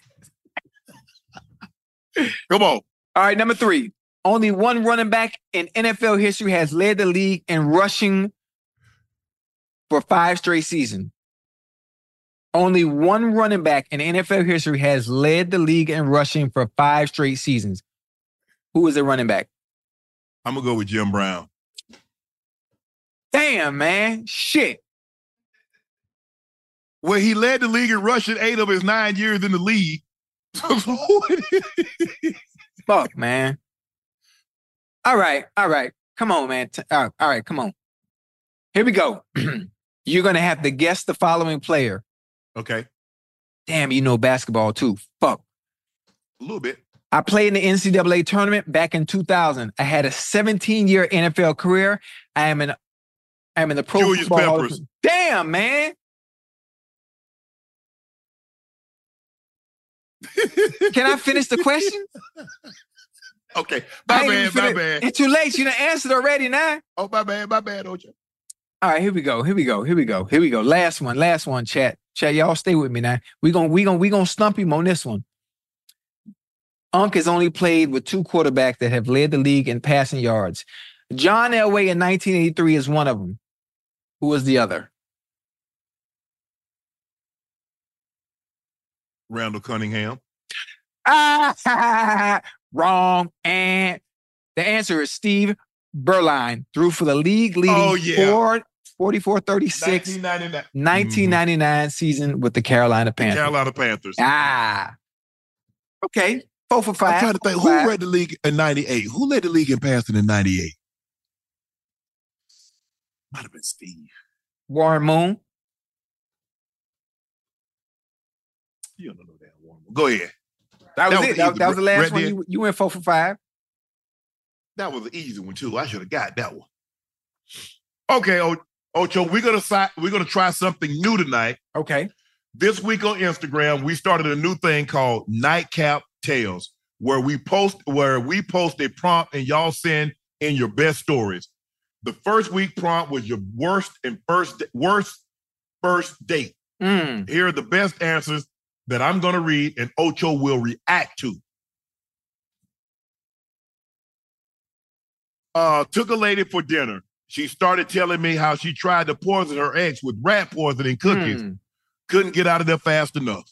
Come on. All right, number three. Only one running back in N F L history has led the league in rushing for five straight seasons. Only one running back in N F L history has led the league in rushing for five straight seasons. Who is the running back? I'm going to go with Jim Brown. Damn, man. Shit. Well, he led the league in rushing eight of his nine years in the league. Fuck, man. All right. All right. Come on, man. All right, all right. Come on. Here we go. You're going to have to guess the following player. Okay. Damn, you know basketball too. Fuck. A little bit. I played in the N C double A tournament back in two thousand. I had a seventeen-year N F L career. I am in, I am in the Pro Julius Football Hall of Peppers. Fame. Damn, man. Can I finish the question? Okay. I My ain't bad, even my finna- bad. It's too late. You done answered already now. Oh, my bad, my bad, Ocho. All right, here we go. Here we go. Here we go. Here we go. Last one. Last one, chat. Chat, y'all stay with me now. We gonna we gonna we gonna stump him on this one. Unc has only played with two quarterbacks that have led the league in passing yards. John Elway in nineteen eighty-three is one of them. Who was the other? Randall Cunningham. Ah, wrong. And the answer is Steve Berline. Threw for the league leading Oh, yeah. forty-four thirty-six nineteen ninety-nine. nineteen ninety-nine season with the Carolina Panthers. Carolina Panthers. Ah. Okay. Four for five. I'm trying to think. Four for Who five. led the league in ninety-eight? Who led the league in passing in ninety-eight? Might have been Steve. Warren Moon. You don't know that one. Go ahead. That was, That was it. That, easy. that was the last Red one. Dead. You, you went four for five. That was an easy one, too. I should have got that one. Okay, o- Ocho, we're gonna si- we're gonna try something new tonight. Okay. This week on Instagram, we started a new thing called Nightcap Tales, where we post where we post a prompt and y'all send in your best stories. The first week prompt was your worst and first worst first date. Mm. Here are the best answers that I'm gonna read and Ocho will react to. Uh, took a lady for dinner. She started telling me how she tried to poison her ex with rat poison and cookies. Mm. Couldn't get out of there fast enough.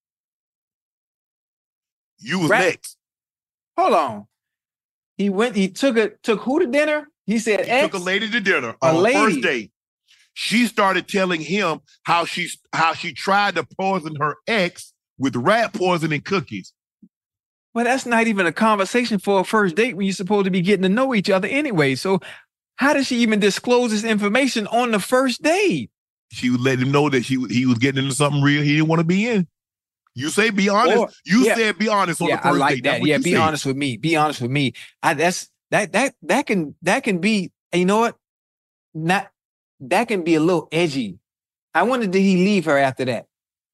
You was Rat- next. Hold on. He went, he took it, took who to dinner? He said He X. took a lady to dinner A on lady. first date. She started telling him how she how she tried to poison her ex with rat poison and cookies. Well, that's not even a conversation for a first date when you're supposed to be getting to know each other anyway. So how does she even disclose this information on the first date? She would let him know that she he was getting into something real he didn't want to be in. You say be honest. Or- you yeah. said be honest on Yeah, the first I like date. That's that. what Yeah, you be said. honest with me. Be honest with me. I that's that that that can that can be, and you know what? Not that can be a little edgy. I wonder, did he leave her after that?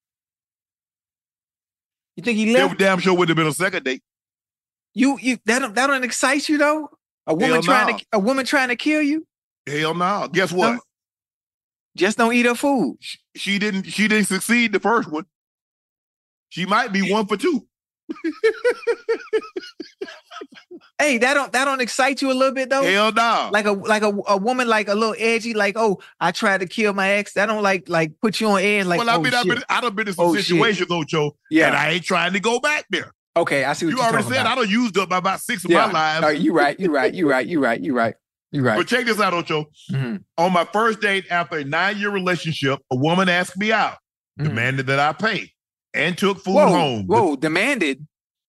You think he That left? damn sure would have been a second date. You you that don't that don't excite you though? A woman Hell trying no. to a woman trying to kill you? Hell no. Guess what? No. Just don't eat her food. She, she didn't she didn't succeed the first one. She might be one for two. Hey, that don't that don't excite you a little bit though? Hell no. Like a like a, a woman like a little edgy, like, oh, I tried to kill my ex. That don't like like put you on edge, like, well, I oh, mean, I've shit. been I done been in some Oh, shit. situations, Ocho, Yeah. and I ain't trying to go back there. Okay, I see what You you're already talking said about. I done used up about six of Yeah. my lives. Uh, you right, you right, you right, you right, you right, you right. But check this out, Ocho. Mhm. On my first date after a nine-year relationship, a woman asked me out, Mhm. demanded that I pay, and took food Whoa, home. whoa, demanded.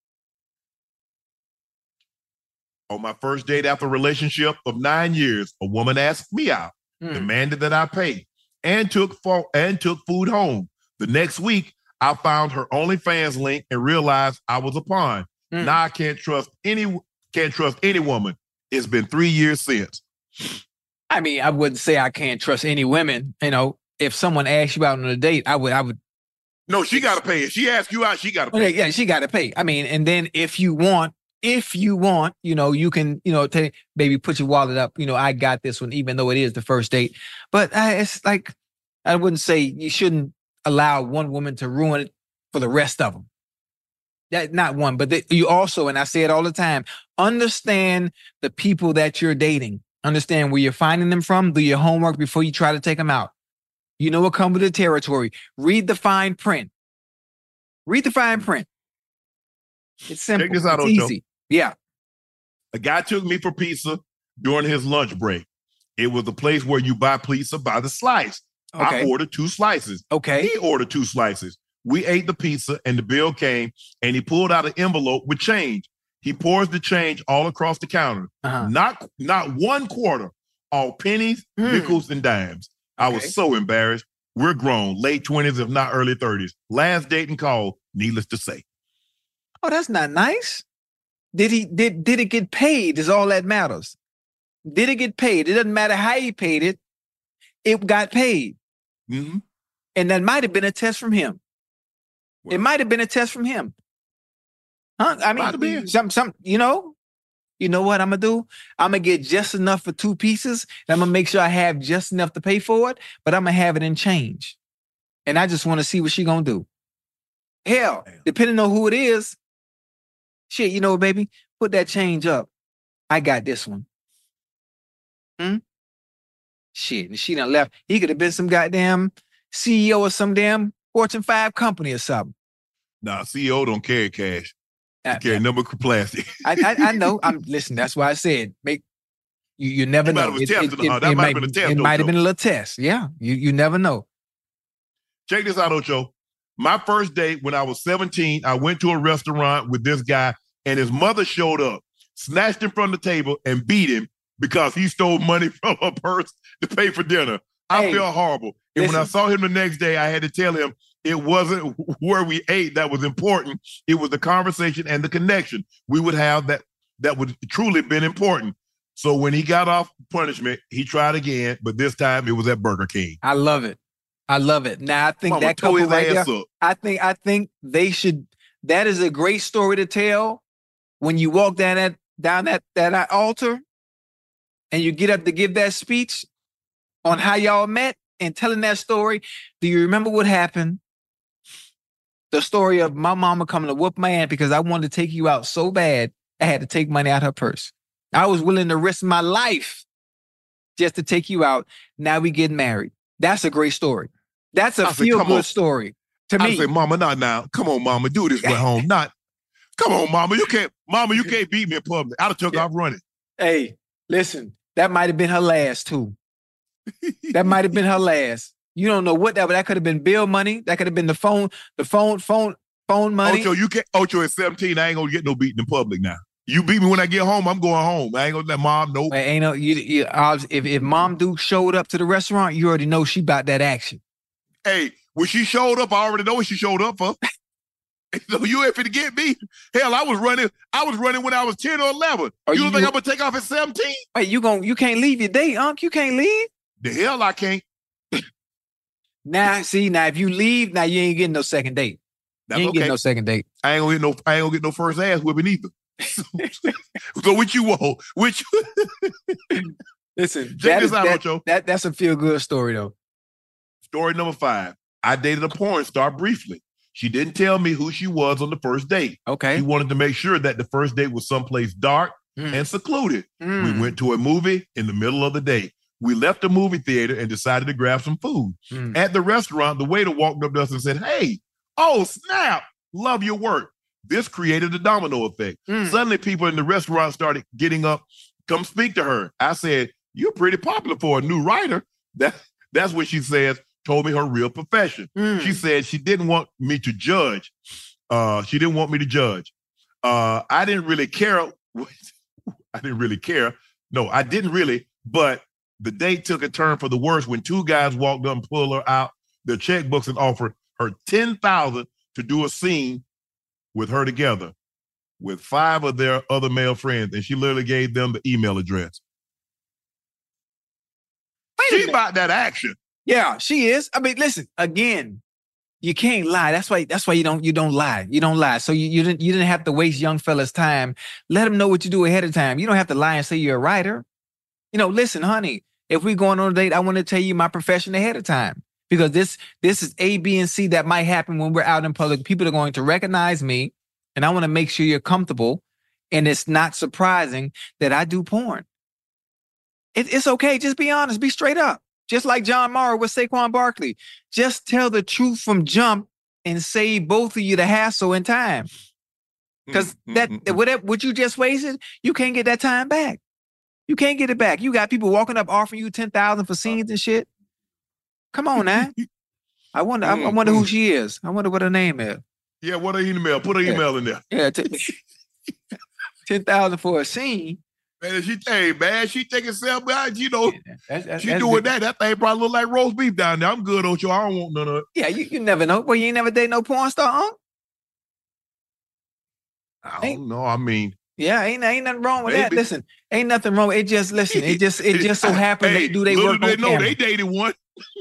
On my first date after a relationship of nine years, a woman asked me out, Mm. demanded that I pay, and took fo- and took food home. The next week, I found her OnlyFans link and realized I was a pawn. Mm. Now I can't trust any can't trust any woman. It's been three years since. I mean, I wouldn't say I can't trust any women. You know, if someone asks you out on a date, I would, I would. No, she got to pay. If she asks you out, she got to pay. Okay, yeah, she got to pay. I mean, and then if you want, if you want, you know, you can, you know, take, baby, put your wallet up. You know, I got this one, even though it is the first date. But uh, it's like, I wouldn't say you shouldn't allow one woman to ruin it for the rest of them. That not one, but the, you also, and I say it all the time, understand the people that you're dating. Understand where you're finding them from. Do your homework before you try to take them out. You know what comes with the territory. Read the fine print. Read the fine print. It's simple. Check this out, it's Ocho. easy. Yeah. A guy took me for pizza during his lunch break. It was a place where you buy pizza by the slice. Okay. I ordered two slices. Okay. He ordered two slices. We ate the pizza and the bill came and he pulled out an envelope with change. He pours the change all across the counter. Uh-huh. Not, not one quarter, all pennies, Mm. nickels, and dimes. I Okay. was so embarrassed. We're grown, late twenties, if not early thirties. Last date and call, needless to say. Oh, that's not nice. Did he did did it get paid? Is all that matters. Did it get paid? It doesn't matter how he paid it. It got paid. Mm-hmm. And that might have been a test from him. Well, It might have been a test from him. Huh? I Might have mean, been. some some, you know, you know what I'm gonna do? I'm gonna get just enough for two pieces, and I'm gonna make sure I have just enough to pay for it, but I'm gonna have it in change. And I just want to see what she gonna do. Hell, Damn. depending on who it is, shit, you know what, baby? Put that change up. I got this one. Hmm? Shit, and she done left. He could have been some goddamn C E O of some damn Fortune five company or something. Nah, C E O don't carry cash. Uh, Carry number of plastic. I, I I know. I'm listen. That's why I said make you. You never You might know. have been testing her. That might have been a test, It might have Ocho. been a little test. Yeah. You you never know. Check this out, Ocho. My first date when I was seventeen, I went to a restaurant with this guy and his mother showed up, snatched him from the table and beat him because he stole money from her purse to pay for dinner. I Hey, felt horrible. And when I listen. saw him the next day, I had to tell him it wasn't where we ate that was important. It was the conversation and the connection we would have that that would truly been important. So when he got off punishment, he tried again, but this time it was at Burger King. I love it. I love it. Now I think Mama that tore couple his right ass there. up. I think I think they should. That is a great story to tell when you walk down that down that that altar, and you get up to give that speech on how y'all met and telling that story. Do you remember what happened? The story of my mama coming to whoop my aunt because I wanted to take you out so bad, I had to take money out of her purse. I was willing to risk my life just to take you out. Now we get married. That's a great story. That's a I said, feel come on. good story to I me. say, Mama, not now. Come on, Mama, do this at home. Not, come on, Mama. You can't, Mama, you can't beat me in public. I'd have took Yeah. off running. Hey, listen, that might have been her last too. That might have been her last. You don't know what that, but that could have been bill money. That could have been the phone, the phone, phone, phone money. Ocho, you can't. Ocho at seventeen. I ain't gonna get no beating in public now. You beat me when I get home. I'm going home. I ain't gonna let Mom know. But ain't no, you, you, I was- if if Mom Duke showed up to the restaurant, you already know she about that action. Hey, when she showed up, I already know what she showed up for. So you ain't finna get me. Hell, I was running. I was running when I was ten or eleven. Are you don't you- think I'm gonna take off at seventeen? Wait, you gon' you can't leave your date, Unc. You can't leave. The hell I can't. Now, see, now if you leave, now you ain't getting no second date. That's you ain't okay. getting no second date. I ain't gonna get no. I ain't gonna get no first ass whipping either. So what you want? Which Listen, check that, this is, out, that, Ocho. that that's a feel good story though. Story number five. I dated a porn star briefly. She didn't tell me who she was on the first date. Okay. She wanted to make sure that the first date was someplace dark Mm. and secluded. Mm. We went to a movie in the middle of the day. We left the movie theater and decided to grab some food. Mm. At the restaurant, the waiter walked up to us and said, "Hey, oh, snap. Love your work." This created a domino effect. Mm. Suddenly, people in the restaurant started getting up, come speak to her. I said, "You're pretty popular for a new writer." That, that's what she says, told me her real profession. Mm. She said she didn't want me to judge. Uh, she didn't want me to judge. Uh, I didn't really care. I didn't really care. No, I didn't really. But the date took a turn for the worse when two guys walked up and pulled her out their checkbooks and offered her ten thousand dollars to do a scene with her together with five of their other male friends. And she literally gave them the email address. Wait a She minute. about that action. Yeah, she is. I mean, listen, again, you can't lie. That's why that's why you don't you don't lie. You don't lie. So you, you didn't you didn't have to waste young fellas' time. Let them know what you do ahead of time. You don't have to lie and say you're a writer. You know, listen, honey, if we're going on a date, I want to tell you my profession ahead of time. Because this this is A, B, and C that might happen when we're out in public. People are going to recognize me, and I want to make sure you're comfortable. And it's not surprising that I do porn. It, it's okay. Just be honest. Be straight up. Just like John Morrow with Saquon Barkley. Just tell the truth from jump and save both of you the hassle and time. Because mm, that mm, mm, whatever what you just wasted, you can't get that time back. You can't get it back. You got people walking up offering you ten thousand for scenes and shit. Come on now. I wonder. I, I wonder who she is. I wonder what her name is. Yeah, what her email? Put her yeah. email in there. Yeah, t- ten thousand for a scene. Man, she hey man, she taking self out. You know, yeah, that's, that's, she that's doing big. that. That thing probably look like roast beef down there. I'm good, Ocho. I don't want none of it. Yeah, you, you never know. Well, you ain't never date no porn star, huh? I don't ain't, know. I mean, yeah, ain't ain't nothing wrong with maybe. that. Listen, ain't nothing wrong. It just listen. It just it just so happened hey, they do they work they on know camera. They dated one.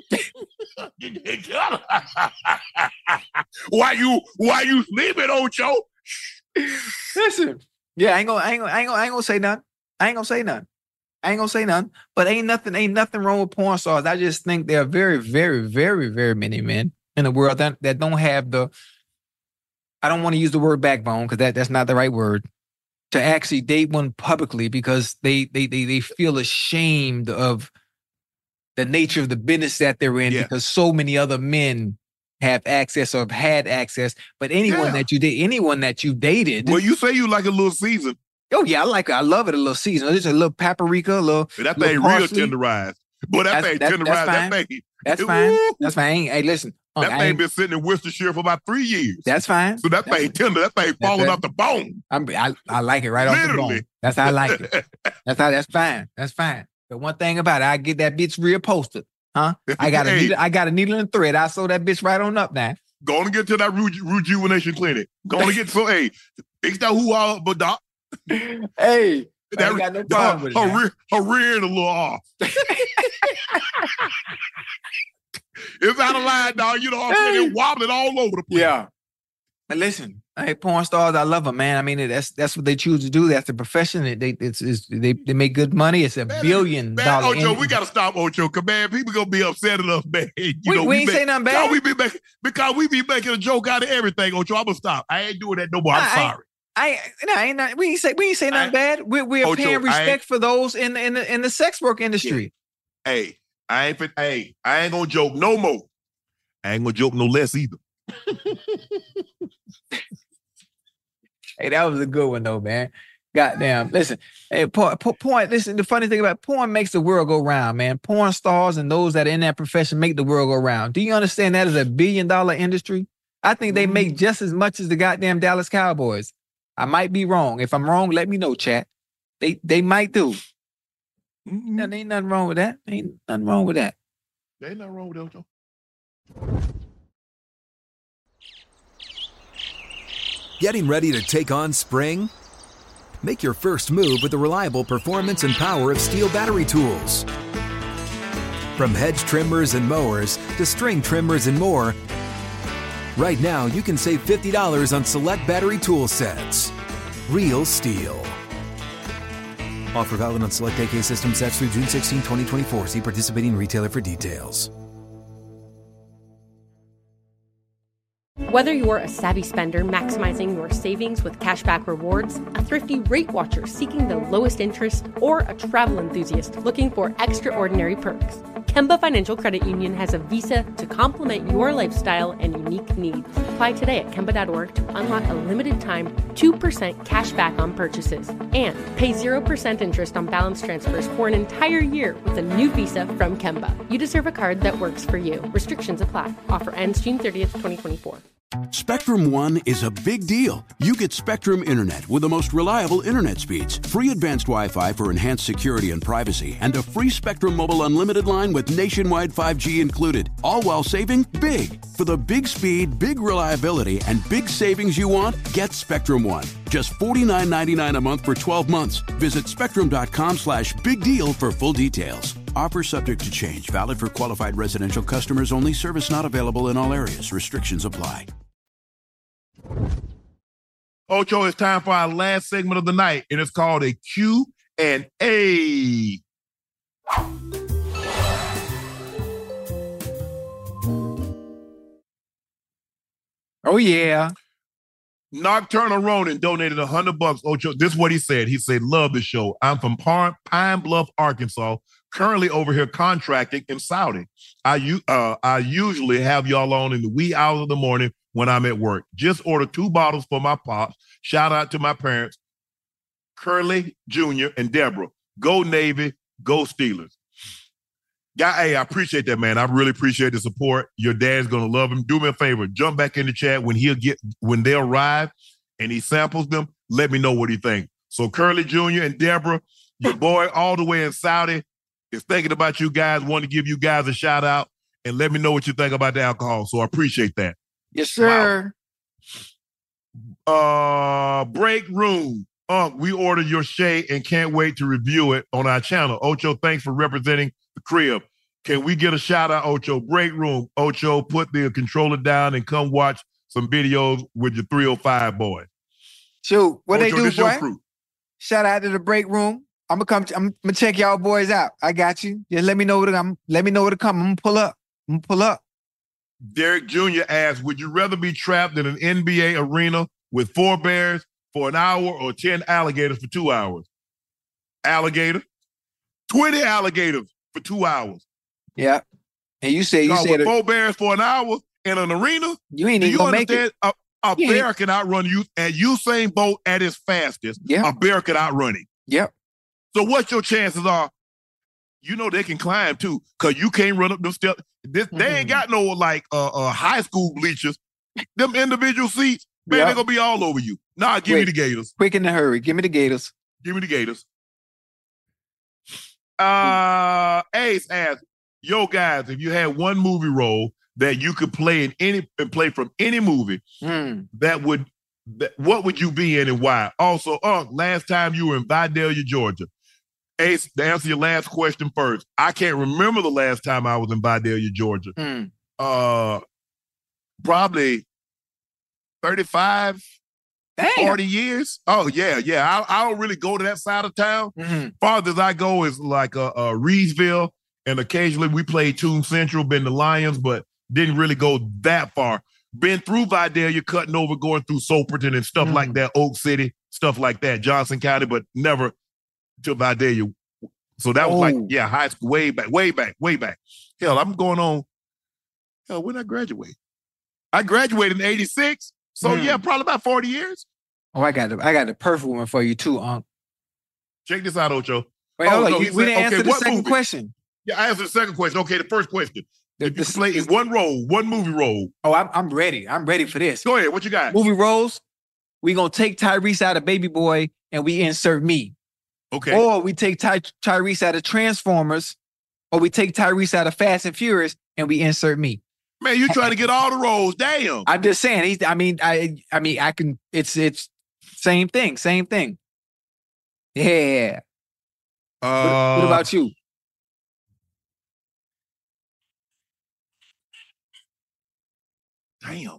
why you why you sleeping, Ocho? Listen, yeah, I ain't gonna I ain't gonna I ain't gonna, I ain't gonna say nothing. I ain't gonna say nothing. I ain't gonna say nothing. But ain't nothing ain't nothing wrong with porn stars. I just think there are very very very very many men in the world that that don't have the. I don't want to use the word backbone because that, that's not the right word, to actually date one publicly because they they they they feel ashamed of the nature of the business that they're in yeah. because so many other men have access or have had access. But anyone yeah. that you date, anyone that you dated. Well, you say you like a little season. Oh yeah, I like it. I love it. A little season. There's a little paprika, a little. That little thing parsley. real tenderized. Boy, that that's, thing that's, tenderized. That's that thing. That's fine. That's fine. Hey, listen. That I thing been sitting in Worcestershire for about three years. That's fine. So that that's thing tender. That thing falling off the bone. I'm, I I like it right Literally. off the bone. That's how I like it. That's how. That's fine. That's fine. But one thing about it, I get that bitch reupholstered. Huh? I got a hey. needle, I got a needle and thread. I sew that bitch right on up now. Go on and get to that reju- rejuvenation clinic. Go on and get so hey, fix that who all but doc. Hey, that, I ain't got no problem with it. Her rear, her rear end a little off. It's out of line, dog. You know what I'm saying? It's wobbling all over the place. Yeah. And listen, hey, porn stars, I love them, man. I mean, that's that's what they choose to do. That's their profession. They they it's, it's, they, they make good money. It's a man, billion man, dollar. Ocho, we gotta stop Ocho, cause man, people gonna be upset at us, man. You we, know, we, we ain't make, say nothing bad. No, we be making because we be making a joke out of everything, Ocho. I'm gonna stop. I ain't doing that no more. I'm I, sorry. I, no, I ain't not, we ain't say we ain't say nothing I, bad. We we're Ocho, paying respect for those in the in the in the sex work industry. Yeah. Hey, I ain't fin- hey, I ain't gonna joke no more. I ain't gonna joke no less either. Hey, that was a good one though, man. Goddamn. Listen, hey, porn, porn, listen, the funny thing about porn makes the world go round, man. Porn stars and those that are in that profession make the world go round. Do you understand that is a billion dollar industry? I think they make just as much as the goddamn Dallas Cowboys. I might be wrong. If I'm wrong, let me know, chat. They they might do. Mm-hmm. There ain't nothing wrong with that. Ain't nothing wrong with that. There ain't nothing wrong with that, Joe. Getting ready to take on spring? Make your first move with the reliable performance and power of Steel battery tools. From hedge trimmers and mowers to string trimmers and more, right now you can save fifty dollars on select battery tool sets. Real Steel. Offer valid on select A K system sets through June sixteenth, twenty twenty-four. See participating retailer for details. Whether you're a savvy spender maximizing your savings with cashback rewards, a thrifty rate watcher seeking the lowest interest, or a travel enthusiast looking for extraordinary perks, Kemba Financial Credit Union has a visa to complement your lifestyle and unique needs. Apply today at Kemba dot org to unlock a limited time two percent cash back on purchases and pay zero percent interest on balance transfers for an entire year with a new visa from Kemba. You deserve a card that works for you. Restrictions apply. Offer ends June thirtieth, twenty twenty-four. Spectrum One is a big deal. You get Spectrum Internet with the most reliable internet speeds, free advanced Wi-Fi for enhanced security and privacy, and a free Spectrum Mobile Unlimited line with nationwide five G included, all while saving big. For the big speed, big reliability, and big savings you want, get Spectrum One. Just forty-nine ninety-nine a month for twelve months. Visit spectrum.com slash big deal for full details. Offer subject to change. Valid for qualified residential customers only. Service not available in all areas. Restrictions apply. Ocho, it's time for our last segment of the night, and it's called a Q and A. Oh, yeah. Nocturnal Ronin donated a hundred bucks. Ocho, this is what he said. He said, love the show. I'm from Pine Bluff, Arkansas, currently over here contracting in Saudi. I, uh, I usually have y'all on in the wee hours of the morning when I'm at work. Just ordered two bottles for my pops. Shout out to my parents, Curly Junior and Deborah. Go Navy, go Steelers. Guy, hey, I appreciate that, man. I really appreciate the support. Your dad's gonna love him. Do me a favor, jump back in the chat when he'll get when they arrive and he samples them. Let me know what he thinks. So Curly Junior and Deborah, your boy all the way in Saudi is thinking about you guys. Want to give you guys a shout out and let me know what you think about the alcohol. So I appreciate that. Yes, sir. Wow. Uh, break room. Unc, we ordered your shade and can't wait to review it on our channel. Ocho, thanks for representing the crib. Can we get a shout out, Ocho? Break room. Ocho, put the controller down and come watch some videos with your three oh five boys. Shoot, what Ocho, they do, this your boy? crew. Shout out to the break room. I'm gonna come. I'm gonna check y'all boys out. I got you. Just let me know what I'm. Let me know where to come. I'm gonna pull up. I'm gonna pull up. Derek Junior asks, would you rather be trapped in an N B A arena with four bears for an hour or ten alligators for two hours? Alligator. twenty alligators for two hours. Yeah. And you say you Cause said with four bears for an hour in an arena. You ain't do even you gonna make understand? it. A, a You bear ain't- can outrun you at Usain Bolt at his fastest. Yeah. A bear can outrun him. Yep. So what your chances are? You know they can climb too, cause you can't run up them steps. This, Mm-hmm. They ain't got no like uh, uh high school bleachers. Them individual seats, man, Yep. they're gonna be all over you. Nah, give me Wait. the Gators. Quick in a hurry. Give me the Gators. Give me the Gators. Uh, Ace asks, yo guys, if you had one movie role that you could play in any and play from any movie, Mm. that would that, what would you be in and why? Also, uh, last time you were in Vidalia, Georgia. Ace, to answer your last question first, I can't remember the last time I was in Vidalia, Georgia. Mm. Uh, probably thirty-five, Damn. forty years. Oh, yeah, yeah. I, I don't really go to that side of town. Mhm. Farthest I go is like uh, uh, Reedsville, and occasionally we play Toon Central, been to Lions, but didn't really go that far. Been through Vidalia, cutting over, going through Soperton and stuff Mhm. like that, Oak City, stuff like that, Johnson County, but never to Vidalia. So that was like, Oh. yeah, high school, way back, way back, way back. Hell, I'm going on, hell, when I graduate? I graduated in eighty-six. So Mm. yeah, probably about forty years. Oh, I got the I got the perfect one for you too, Unc. Check this out, Ocho. Wait, Oh, hold on. no, You- he we said- didn't okay, answer the what second movie? question. Yeah, I answered the second question. Okay, the first question. The- If you the- play in one role, one movie role. Oh, I'm I'm ready. I'm ready for this. Go ahead. What you got? Movie roles. We gonna take Tyrese out of Baby Boy and we insert me. Okay. Or we take Ty- Tyrese out of Transformers, or we take Tyrese out of Fast and Furious and we insert me. Man, you trying to get all the roles. Damn. I'm just saying. He's. I mean. I. I mean. I can. It's. It's. Same thing. Same thing. Yeah. What, Uh, what about you? Damn.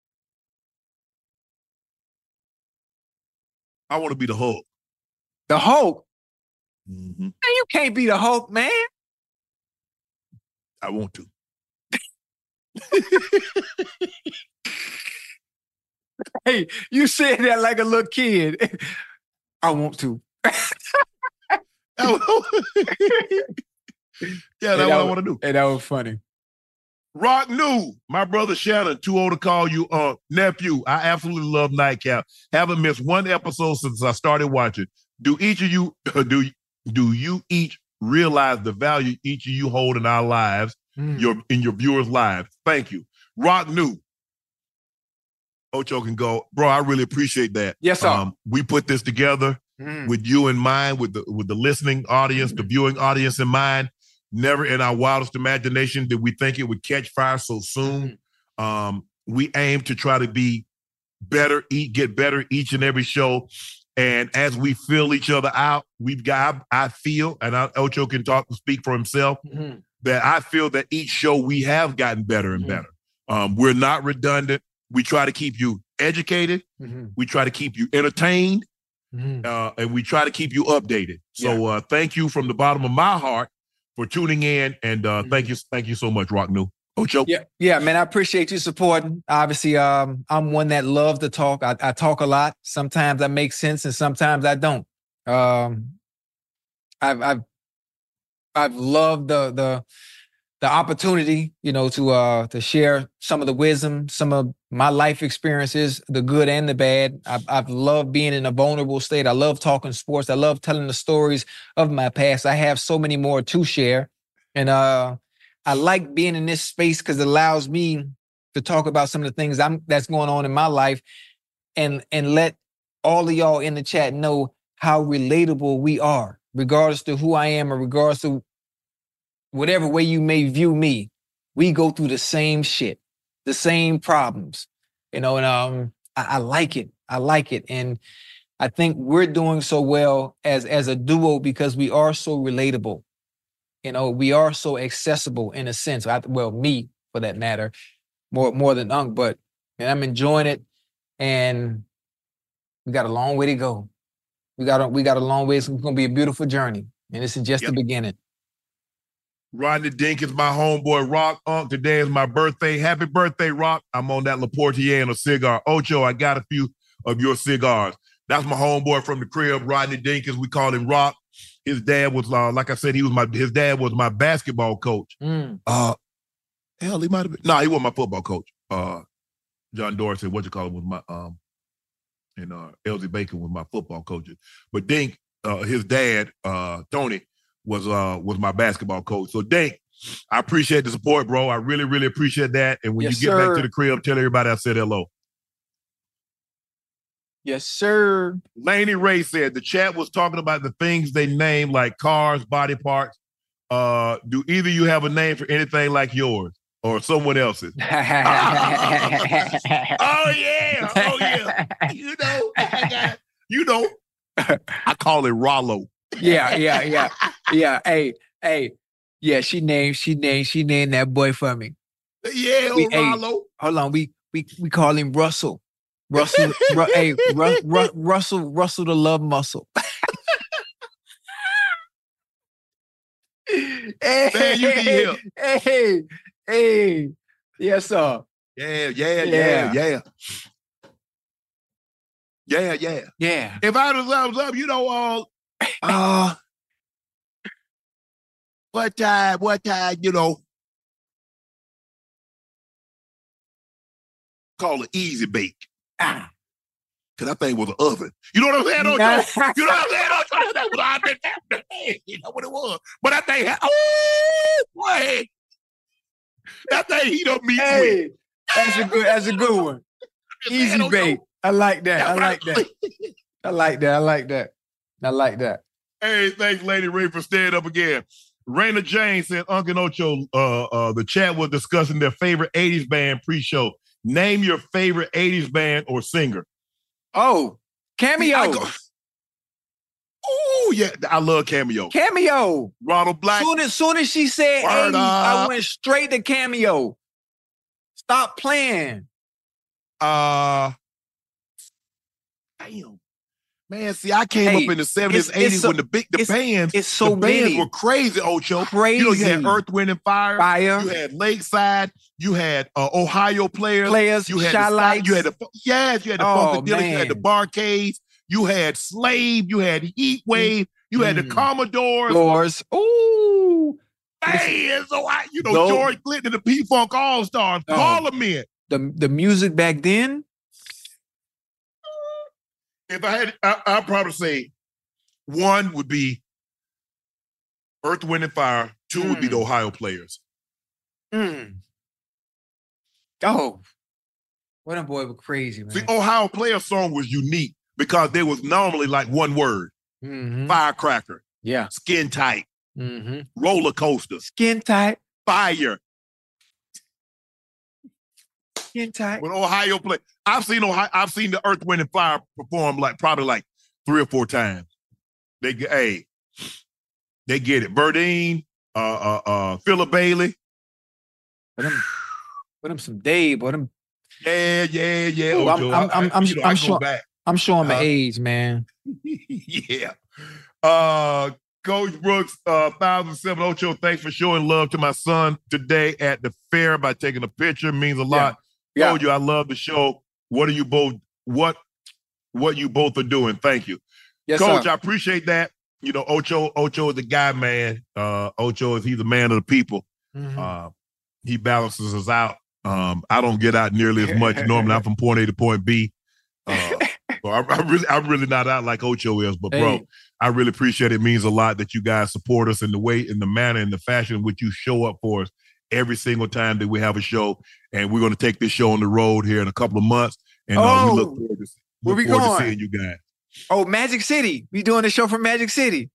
I want to be the Hulk. The Hulk. Mhm. Man, you can't be the Hulk, man. I want to. Hey, you said that like a little kid. I want to. yeah, that's what I want to do. Hey, that was funny. Rock New, my brother Shannon, too old to call you uh, nephew. I absolutely love Nightcap. Haven't missed one episode since I started watching. Do each of you do do you each realize the value each of you hold in our lives, Mm. your in your viewers' lives? Thank you. Rock New. Ocho can go, bro. I really appreciate that. Yes, sir. Um, we put this together Mm. with you in mind, with the with the listening audience, the viewing audience in mind. Never in our wildest imagination did we think it would catch fire so soon. Um, we aim to try to be better, eat, get better each and every show. And as we fill each other out, we've got, I feel, and I, Ocho can talk and speak for himself, Mhm. that I feel that each show we have gotten better and Mhm. better. Um, we're not redundant. We try to keep you educated. Mhm. We try to keep you entertained. Mhm. Uh, and we try to keep you updated. So uh, thank you from the bottom of my heart for tuning in, and uh, thank you, thank you so much, Rock New. Ocho. Yeah, yeah, man. I appreciate you supporting. Obviously, um, I'm one that loves to talk. I, I talk a lot. Sometimes I make sense, and sometimes I don't. Um, I've I've I've loved the the the opportunity, you know, to uh to share some of the wisdom, some of my life experiences, the good and the bad. I've I've loved being in a vulnerable state. I love talking sports. I love telling the stories of my past. I have so many more to share, and uh. I like being in this space because it allows me to talk about some of the things I'm that's going on in my life and and let all of y'all in the chat know how relatable we are, regardless to who I am or regardless to whatever way you may view me. We go through the same shit, the same problems, you know, and um, I, I like it. I like it. And I think we're doing so well as as a duo because we are so relatable. You know, we are so accessible in a sense. I, well, me for that matter, more more than Unc, but and I'm enjoying it. And we got a long way to go. We got a, we got a long way. It's going to be a beautiful journey, and this is just yep. the beginning. Rodney Dinkins, my homeboy, Rock. Unc, today is my birthday. Happy birthday, Rock. I'm on that Laportier and a cigar. Ocho, I got a few of your cigars. That's my homeboy from the crib, Rodney Dinkins. We call him Rock. His dad was, uh, like I said, he was my. His dad was my basketball coach. Mm. Uh, hell, he might have been. No, he wasn't my football coach. Uh, John Dorsey, what you call him, was my um, and uh, Elsie Bacon was my football coach. But Dink, uh, his dad, uh, Tony, was uh was my basketball coach. So Dink, I appreciate the support, bro. I really, really appreciate that. And when yes, you get sir. back to the crib, tell everybody I said hello. Yes, sir. Laney Ray said the chat was talking about the things they name like cars, body parts. Uh, do either you have a name for anything like yours or someone else's? oh yeah, oh yeah. You know, I got, you know. I call it Rollo. Yeah, yeah, yeah, yeah. Hey, hey, yeah. She named, she named, she named that boy for me. Yeah, we, Rollo. Hey, hold on, we we we call him Russell. Russell, Ru- hey, Ru- Ru- Russell, Russell, the love muscle. hey, Man, you need help. Hey, hey, yes, sir. Yeah, yeah, yeah, yeah, yeah, yeah, yeah. If I was up, up, you know, all, uh, uh, what time, what time, you know, call it easy bake. Ah, because that thing was an oven. You know what I'm saying? Don't you? You know what I'm saying? Don't you? That was I been, you know what it was. But that thing had, oh, boy. That thing heat up meat hey, quick. That's a good, that's a good one. Easy bake. I like that. I like that. I like that. I like that. I like that. Hey, thanks, Lady Ray, for staying up again. Raina Jane said, Uncle Ocho, uh, uh, the chat was discussing their favorite eighties band pre-show. Name your favorite eighties band or singer. Oh, Cameo. Oh, yeah. I love Cameo. Cameo. Ronald Black. Soon as soon as she said eighties, I went straight to Cameo. Stop playing. Uh, damn. Man, see, I came hey, up in the seventies, eighties so, when the big the it's, bands, it's so the bands many. were crazy, Ocho. Crazy. You know, you had Earth, Wind, and Fire. Fire. You had Lakeside. You had uh, Ohio Players. Players. You had Shy the, you had the yes, you had the oh, Funkadelics. You had the Barcades. You had Slave. You had Heat Wave. You had mm. the Commodores. Doors. Ooh. Man, so I, you know, Those, George Clinton, the P-Funk All-Stars, oh, Parliament. The the music back then. If I had, I, I'd probably say one would be Earth, Wind, and Fire. Two mm. would be the Ohio Players. Mm. Oh, what a boy was crazy, man. The Ohio Players song was unique because there was normally like one word. Mm-hmm. Firecracker. Yeah. Skin tight. Mm-hmm. Roller coaster. Skin tight. Fire. Skin tight. When Ohio play, I've seen Ohio, I've seen the Earth, Wind, and Fire perform like probably like three or four times. They get, hey, they get it. Burdine, uh, uh, uh, Philip Bailey. Put them, put them some Dave. Put them. Yeah, yeah, yeah. Ooh, I'm, I'm, I'm, I'm, you know, I'm, sure, back. I'm showing my uh, age, man. Yeah. Uh, Coach Brooks, uh, one thousand seven Ocho, thanks for showing love to my son today at the fair by taking a picture. Means a lot. Yeah. Told you I love the show. What are you both, what, what you both are doing? Thank you. Yes, Coach, sir. I appreciate that. You know, Ocho, Ocho is the guy, man. Uh, Ocho is, he's a man of the people. Mm-hmm. Uh, he balances us out. Um, I don't get out nearly as much. Normally, I'm from point A to point B. Uh, so I, I really, I'm really not out like Ocho is. But bro, Hey. I really appreciate it. It means a lot that you guys support us in the way, in the manner, in the fashion in which you show up for us every single time that we have a show. And we're going to take this show on the road here in a couple of months. And uh, Oh, we look forward to, where look we forward to going? seeing you guys. Oh, Magic City. We doing a show from Magic City.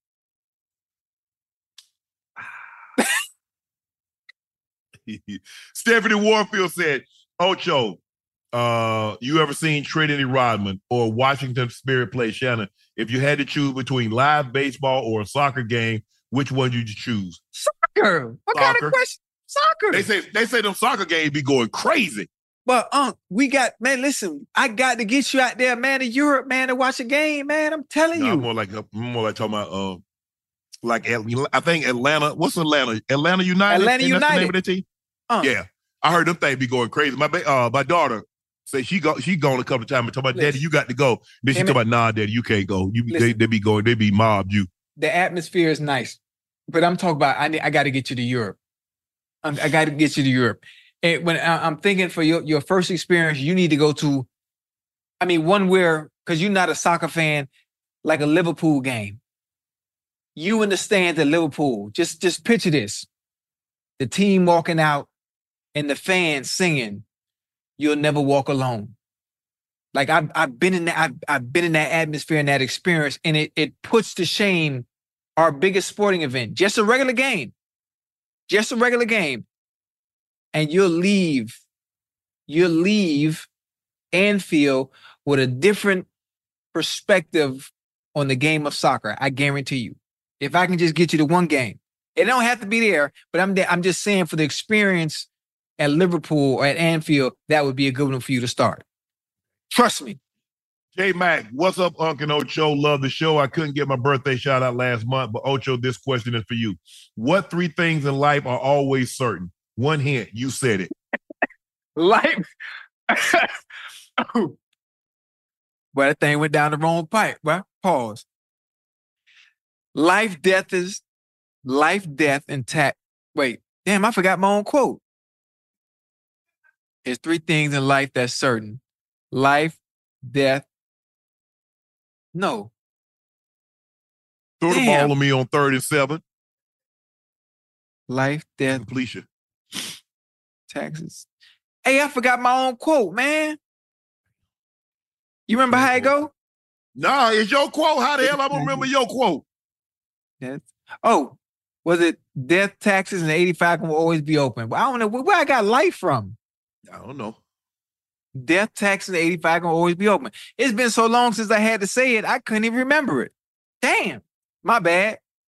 Stephanie Warfield said, Ocho, uh, you ever seen Trinity Rodman or Washington Spirit play? Shannon, if you had to choose between live baseball or a soccer game, which one would you choose? Soccer. What kind Soccer. of question? Soccer. They say they say them soccer games be going crazy. But Unc, we got, man, listen, I got to get you out there, man, to Europe, man, to watch a game, man. I'm telling No, you. I'm more like I'm more like talking about uh, like I think Atlanta. What's Atlanta? Atlanta United. Atlanta Ain't that the name United. of that team? Uh, Yeah, I heard them things be going crazy. My ba- uh, my daughter say she go she gone a couple of times and talk about, Listen. Daddy, you got to go. Then she Hey, talk man. about, nah, Daddy, you can't go. You they, Listen. they be going, they be mobbed you. The atmosphere is nice, but I'm talking about, I need, I got to get you to Europe. I'm, I got to get you to Europe. And when I, I'm thinking for your, your first experience, you need to go to, I mean, one where, because you're not a soccer fan, like a Liverpool game. You in the stands at Liverpool. Just, just picture this. The team walking out and the fans singing, "You'll Never Walk Alone." Like I've, I've been in that, I've, I've been in that atmosphere and that experience, and it, it puts to shame our biggest sporting event. Just a regular game. Just a regular game. And you'll leave, you'll leave Anfield with a different perspective on the game of soccer. I guarantee you. If I can just get you to one game, it don't have to be there, but I'm I'm just saying for the experience at Liverpool or at Anfield, that would be a good one for you to start. Trust me. J Mac, what's up, Uncle Ocho? Love the show. I couldn't get my birthday shout out last month, but Ocho, this question is for you. What three things in life are always certain? One hint, you said it. Life. Oh. Well, that thing went down the wrong pipe. Well, pause. Life, death is life, death, and tax. Wait, damn, I forgot my own quote. There's three things in life that's certain. Life, death. No. Throw the Damn. ball on me on third and seven. Life, death, Completion. taxes. Hey, I forgot my own quote, man. You remember how it go? Nah, it's your quote. How the hell I don't remember your quote? Death. Oh, was it death, taxes, and eighty-five will always be open? Well, I don't know where, where I got life from. I don't know. Death, taxes, and eighty-five can always be open. It's been so long since I had to say it, I couldn't even remember it. Damn, my bad.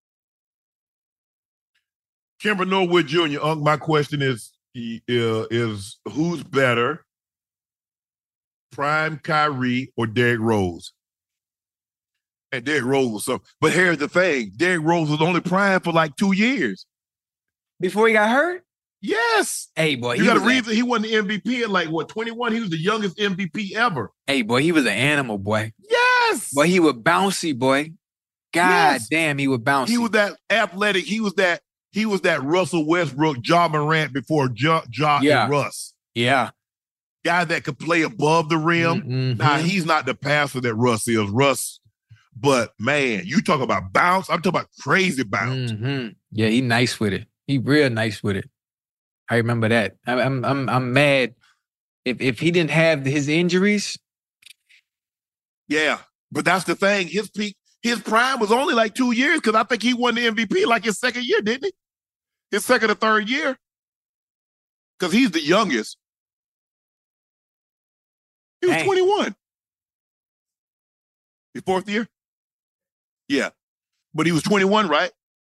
Kimber Norwood Junior Unc, my question is, uh, is who's better, Prime Kyrie or Derrick Rose? And Derrick Rose was something. But here's the thing. Derrick Rose was only prime for like two years. Before he got hurt? Yes. Hey, boy. You he got a was a- reason he won the M V P at like, what, twenty-one? He was the youngest M V P ever. Hey, boy, he was an animal, boy. Yes. Boy, he was bouncy, boy. God Yes. damn, he was bouncy. He was that athletic. He was that, he was that Russell Westbrook, Ja Morant before Ja, ja Yeah. and Russ. yeah. Guy that could play above the rim. Mhm. Now, he's not the passer that Russ is. Russ, but man, you talk about bounce. I'm talking about crazy bounce. Mhm. Yeah, he nice with it. He real nice with it. I remember that. I, I'm I'm I'm mad. If if he didn't have his injuries, Yeah, but that's the thing. His peak, his prime was only like two years because I think he won the M V P like his second year, didn't he? His second or third year. Because he's the youngest. He was Dang. twenty-one. His fourth year? Yeah. But he was twenty-one, right?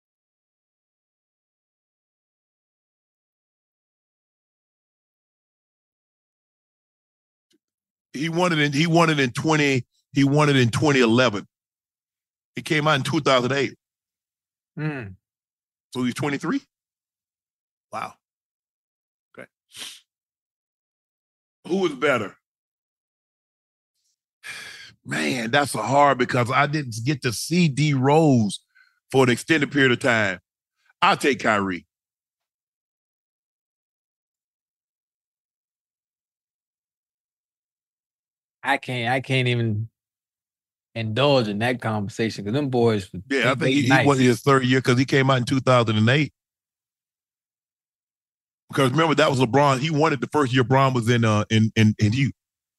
He won it in he won it in twenty, he won it in twenty eleven. It came out in two thousand eight. Mm. So he's twenty-three? Wow. Okay. Who is better? Man, that's a hard because I didn't get to see D Rose for an extended period of time. I'll take Kyrie. I can't. I can't even indulge in that conversation because them boys. Yeah, I think he, nice. he was his third year because he came out in two thousand eight. Because remember, that was LeBron. He wanted the first year LeBron was in uh in in in Houston.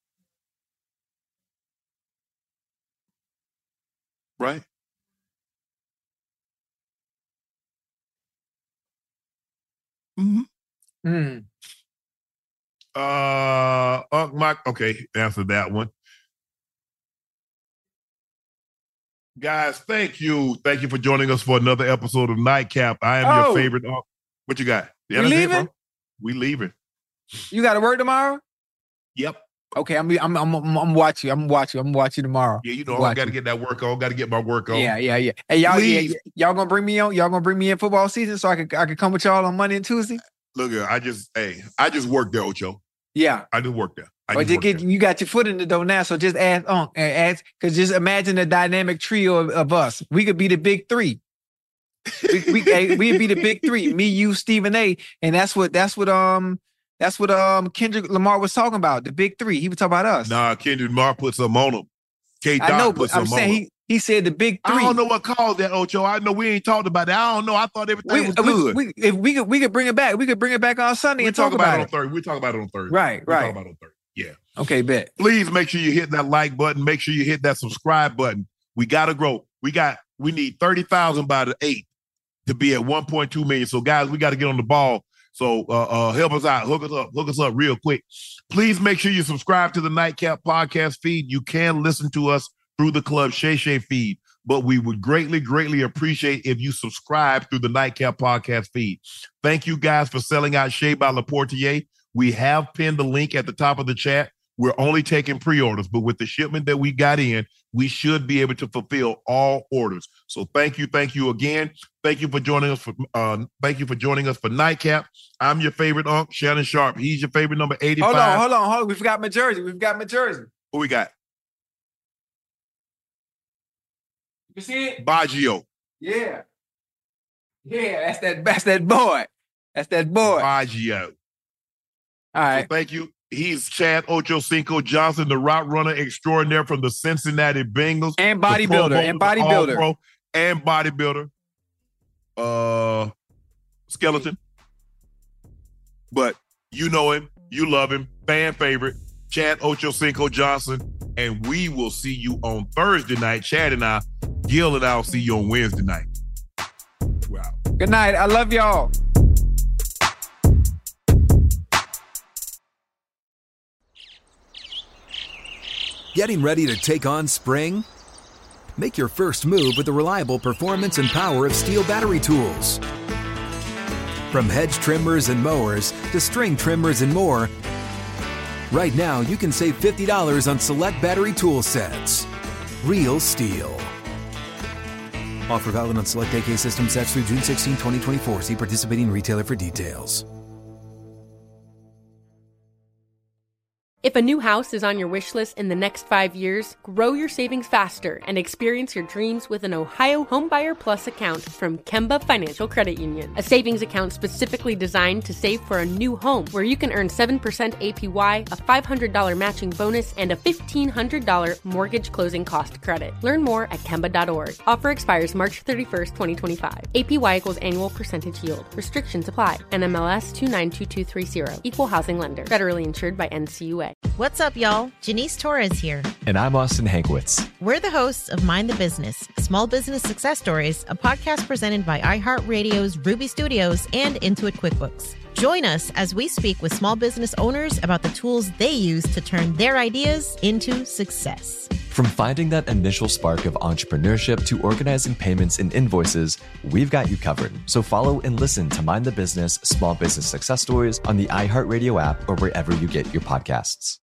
Right? Mm-hmm. Mm. Uh, uh Mike, okay, answer that one. Guys, thank you. Thank you for joining us for another episode of Nightcap. I am Oh. your favorite. Uh, what you got? Yeah, We that's it, leaving? bro. We leaving. You got to work tomorrow? Yep. Okay, I'm I'm I'm I'm, I'm watching. I'm watching. I'm watching tomorrow. Yeah, you know, Watch I got to it. get that work on. Got to get my work on. Yeah, yeah, yeah. Hey, y'all, yeah, Please. yeah, y'all gonna bring me on? Y'all gonna bring me in football season so I could I could come with y'all on Monday and Tuesday? Look, here, I just, hey, I just worked there, Ocho. Yeah. I just worked there. I Or just just worked get there. you got your foot in the door now, so just ask on and ask because just imagine the dynamic trio of, of us. We could be the big three. we we hey, we'd be the big three. Me, you, Stephen A. And that's what that's what um that's what um Kendrick Lamar was talking about. The big three. He was talking about us. Nah, Kendrick Lamar put something on him. K. I know, Dot put but I'm something on saying him. he he said the big three. I don't know what caused that, Ocho. I know we ain't talked about that. I don't know. I thought everything We, was we, good. we, if we could we could bring it back. We could bring it back on Sunday we and talk talk about, about it it. on Thursday. We talk about it on Thursday. Right, we right. talk about it on Thursday. Yeah. Okay, bet. Please make sure you hit that like button. Make sure you hit that subscribe button. We gotta grow. We got we need thirty thousand by the eighth to be at one point two million. So guys, we got to get on the ball. So uh, uh help us out. Hook us up. Hook us up real quick. Please make sure you subscribe to the Nightcap podcast feed. You can listen to us through the Club Shay Shay feed, but we would greatly, greatly appreciate if you subscribe through the Nightcap podcast feed. Thank you guys for selling out Shea by Laportier. We have pinned the link at the top of the chat. We're only taking pre-orders, but with the shipment that we got in, we should be able to fulfill all orders. So thank you, thank you again. Thank you for joining us for uh, thank you for joining us for Nightcap. I'm your favorite Unc, Shannon Sharp. He's your favorite number eighty-five. Hold on, hold on, hold on. We forgot my jersey. We forgot my jersey. Who we got? You see it? Baggio. Yeah. Yeah, that's that that's that boy. That's that boy. Baggio. All right. So thank you. He's Chad Ochocinco Johnson, the route runner extraordinaire from the Cincinnati Bengals. And the Pro bodybuilder. Bowler, And bodybuilder. All-Pro, and bodybuilder. Uh, skeleton. But you know him. You love him. Fan favorite. Chad Ochocinco Johnson. And we will see you on Thursday night. Chad and I, Gil and I'll see you on Wednesday night. Wow. Good night. I love y'all. Getting ready to take on spring? Make your first move with the reliable performance and power of Steel battery tools. From hedge trimmers and mowers to string trimmers and more, right now you can save fifty dollars on select battery tool sets. Real Steel. Offer valid on select A K system sets through June sixteenth, twenty twenty-four. See participating retailer for details. If a new house is on your wish list in the next five years, grow your savings faster and experience your dreams with an Ohio Homebuyer Plus account from Kemba Financial Credit Union. A savings account specifically designed to save for a new home where you can earn seven percent A P Y, a five hundred dollars matching bonus, and a fifteen hundred dollars mortgage closing cost credit. Learn more at Kemba dot org. Offer expires March thirty-first, twenty twenty-five. A P Y equals annual percentage yield. Restrictions apply. N M L S two nine two two three zero. Equal housing lender. Federally insured by N C U A. What's up, y'all? Janice Torres here. And I'm Austin Hankwitz. We're the hosts of Mind the Business, Small Business Success Stories, a podcast presented by iHeartRadio's Ruby Studios and Intuit QuickBooks. Join us as we speak with small business owners about the tools they use to turn their ideas into success. From finding that initial spark of entrepreneurship to organizing payments and invoices, we've got you covered. So follow and listen to Mind the Business, Small Business Success Stories on the iHeartRadio app or wherever you get your podcasts.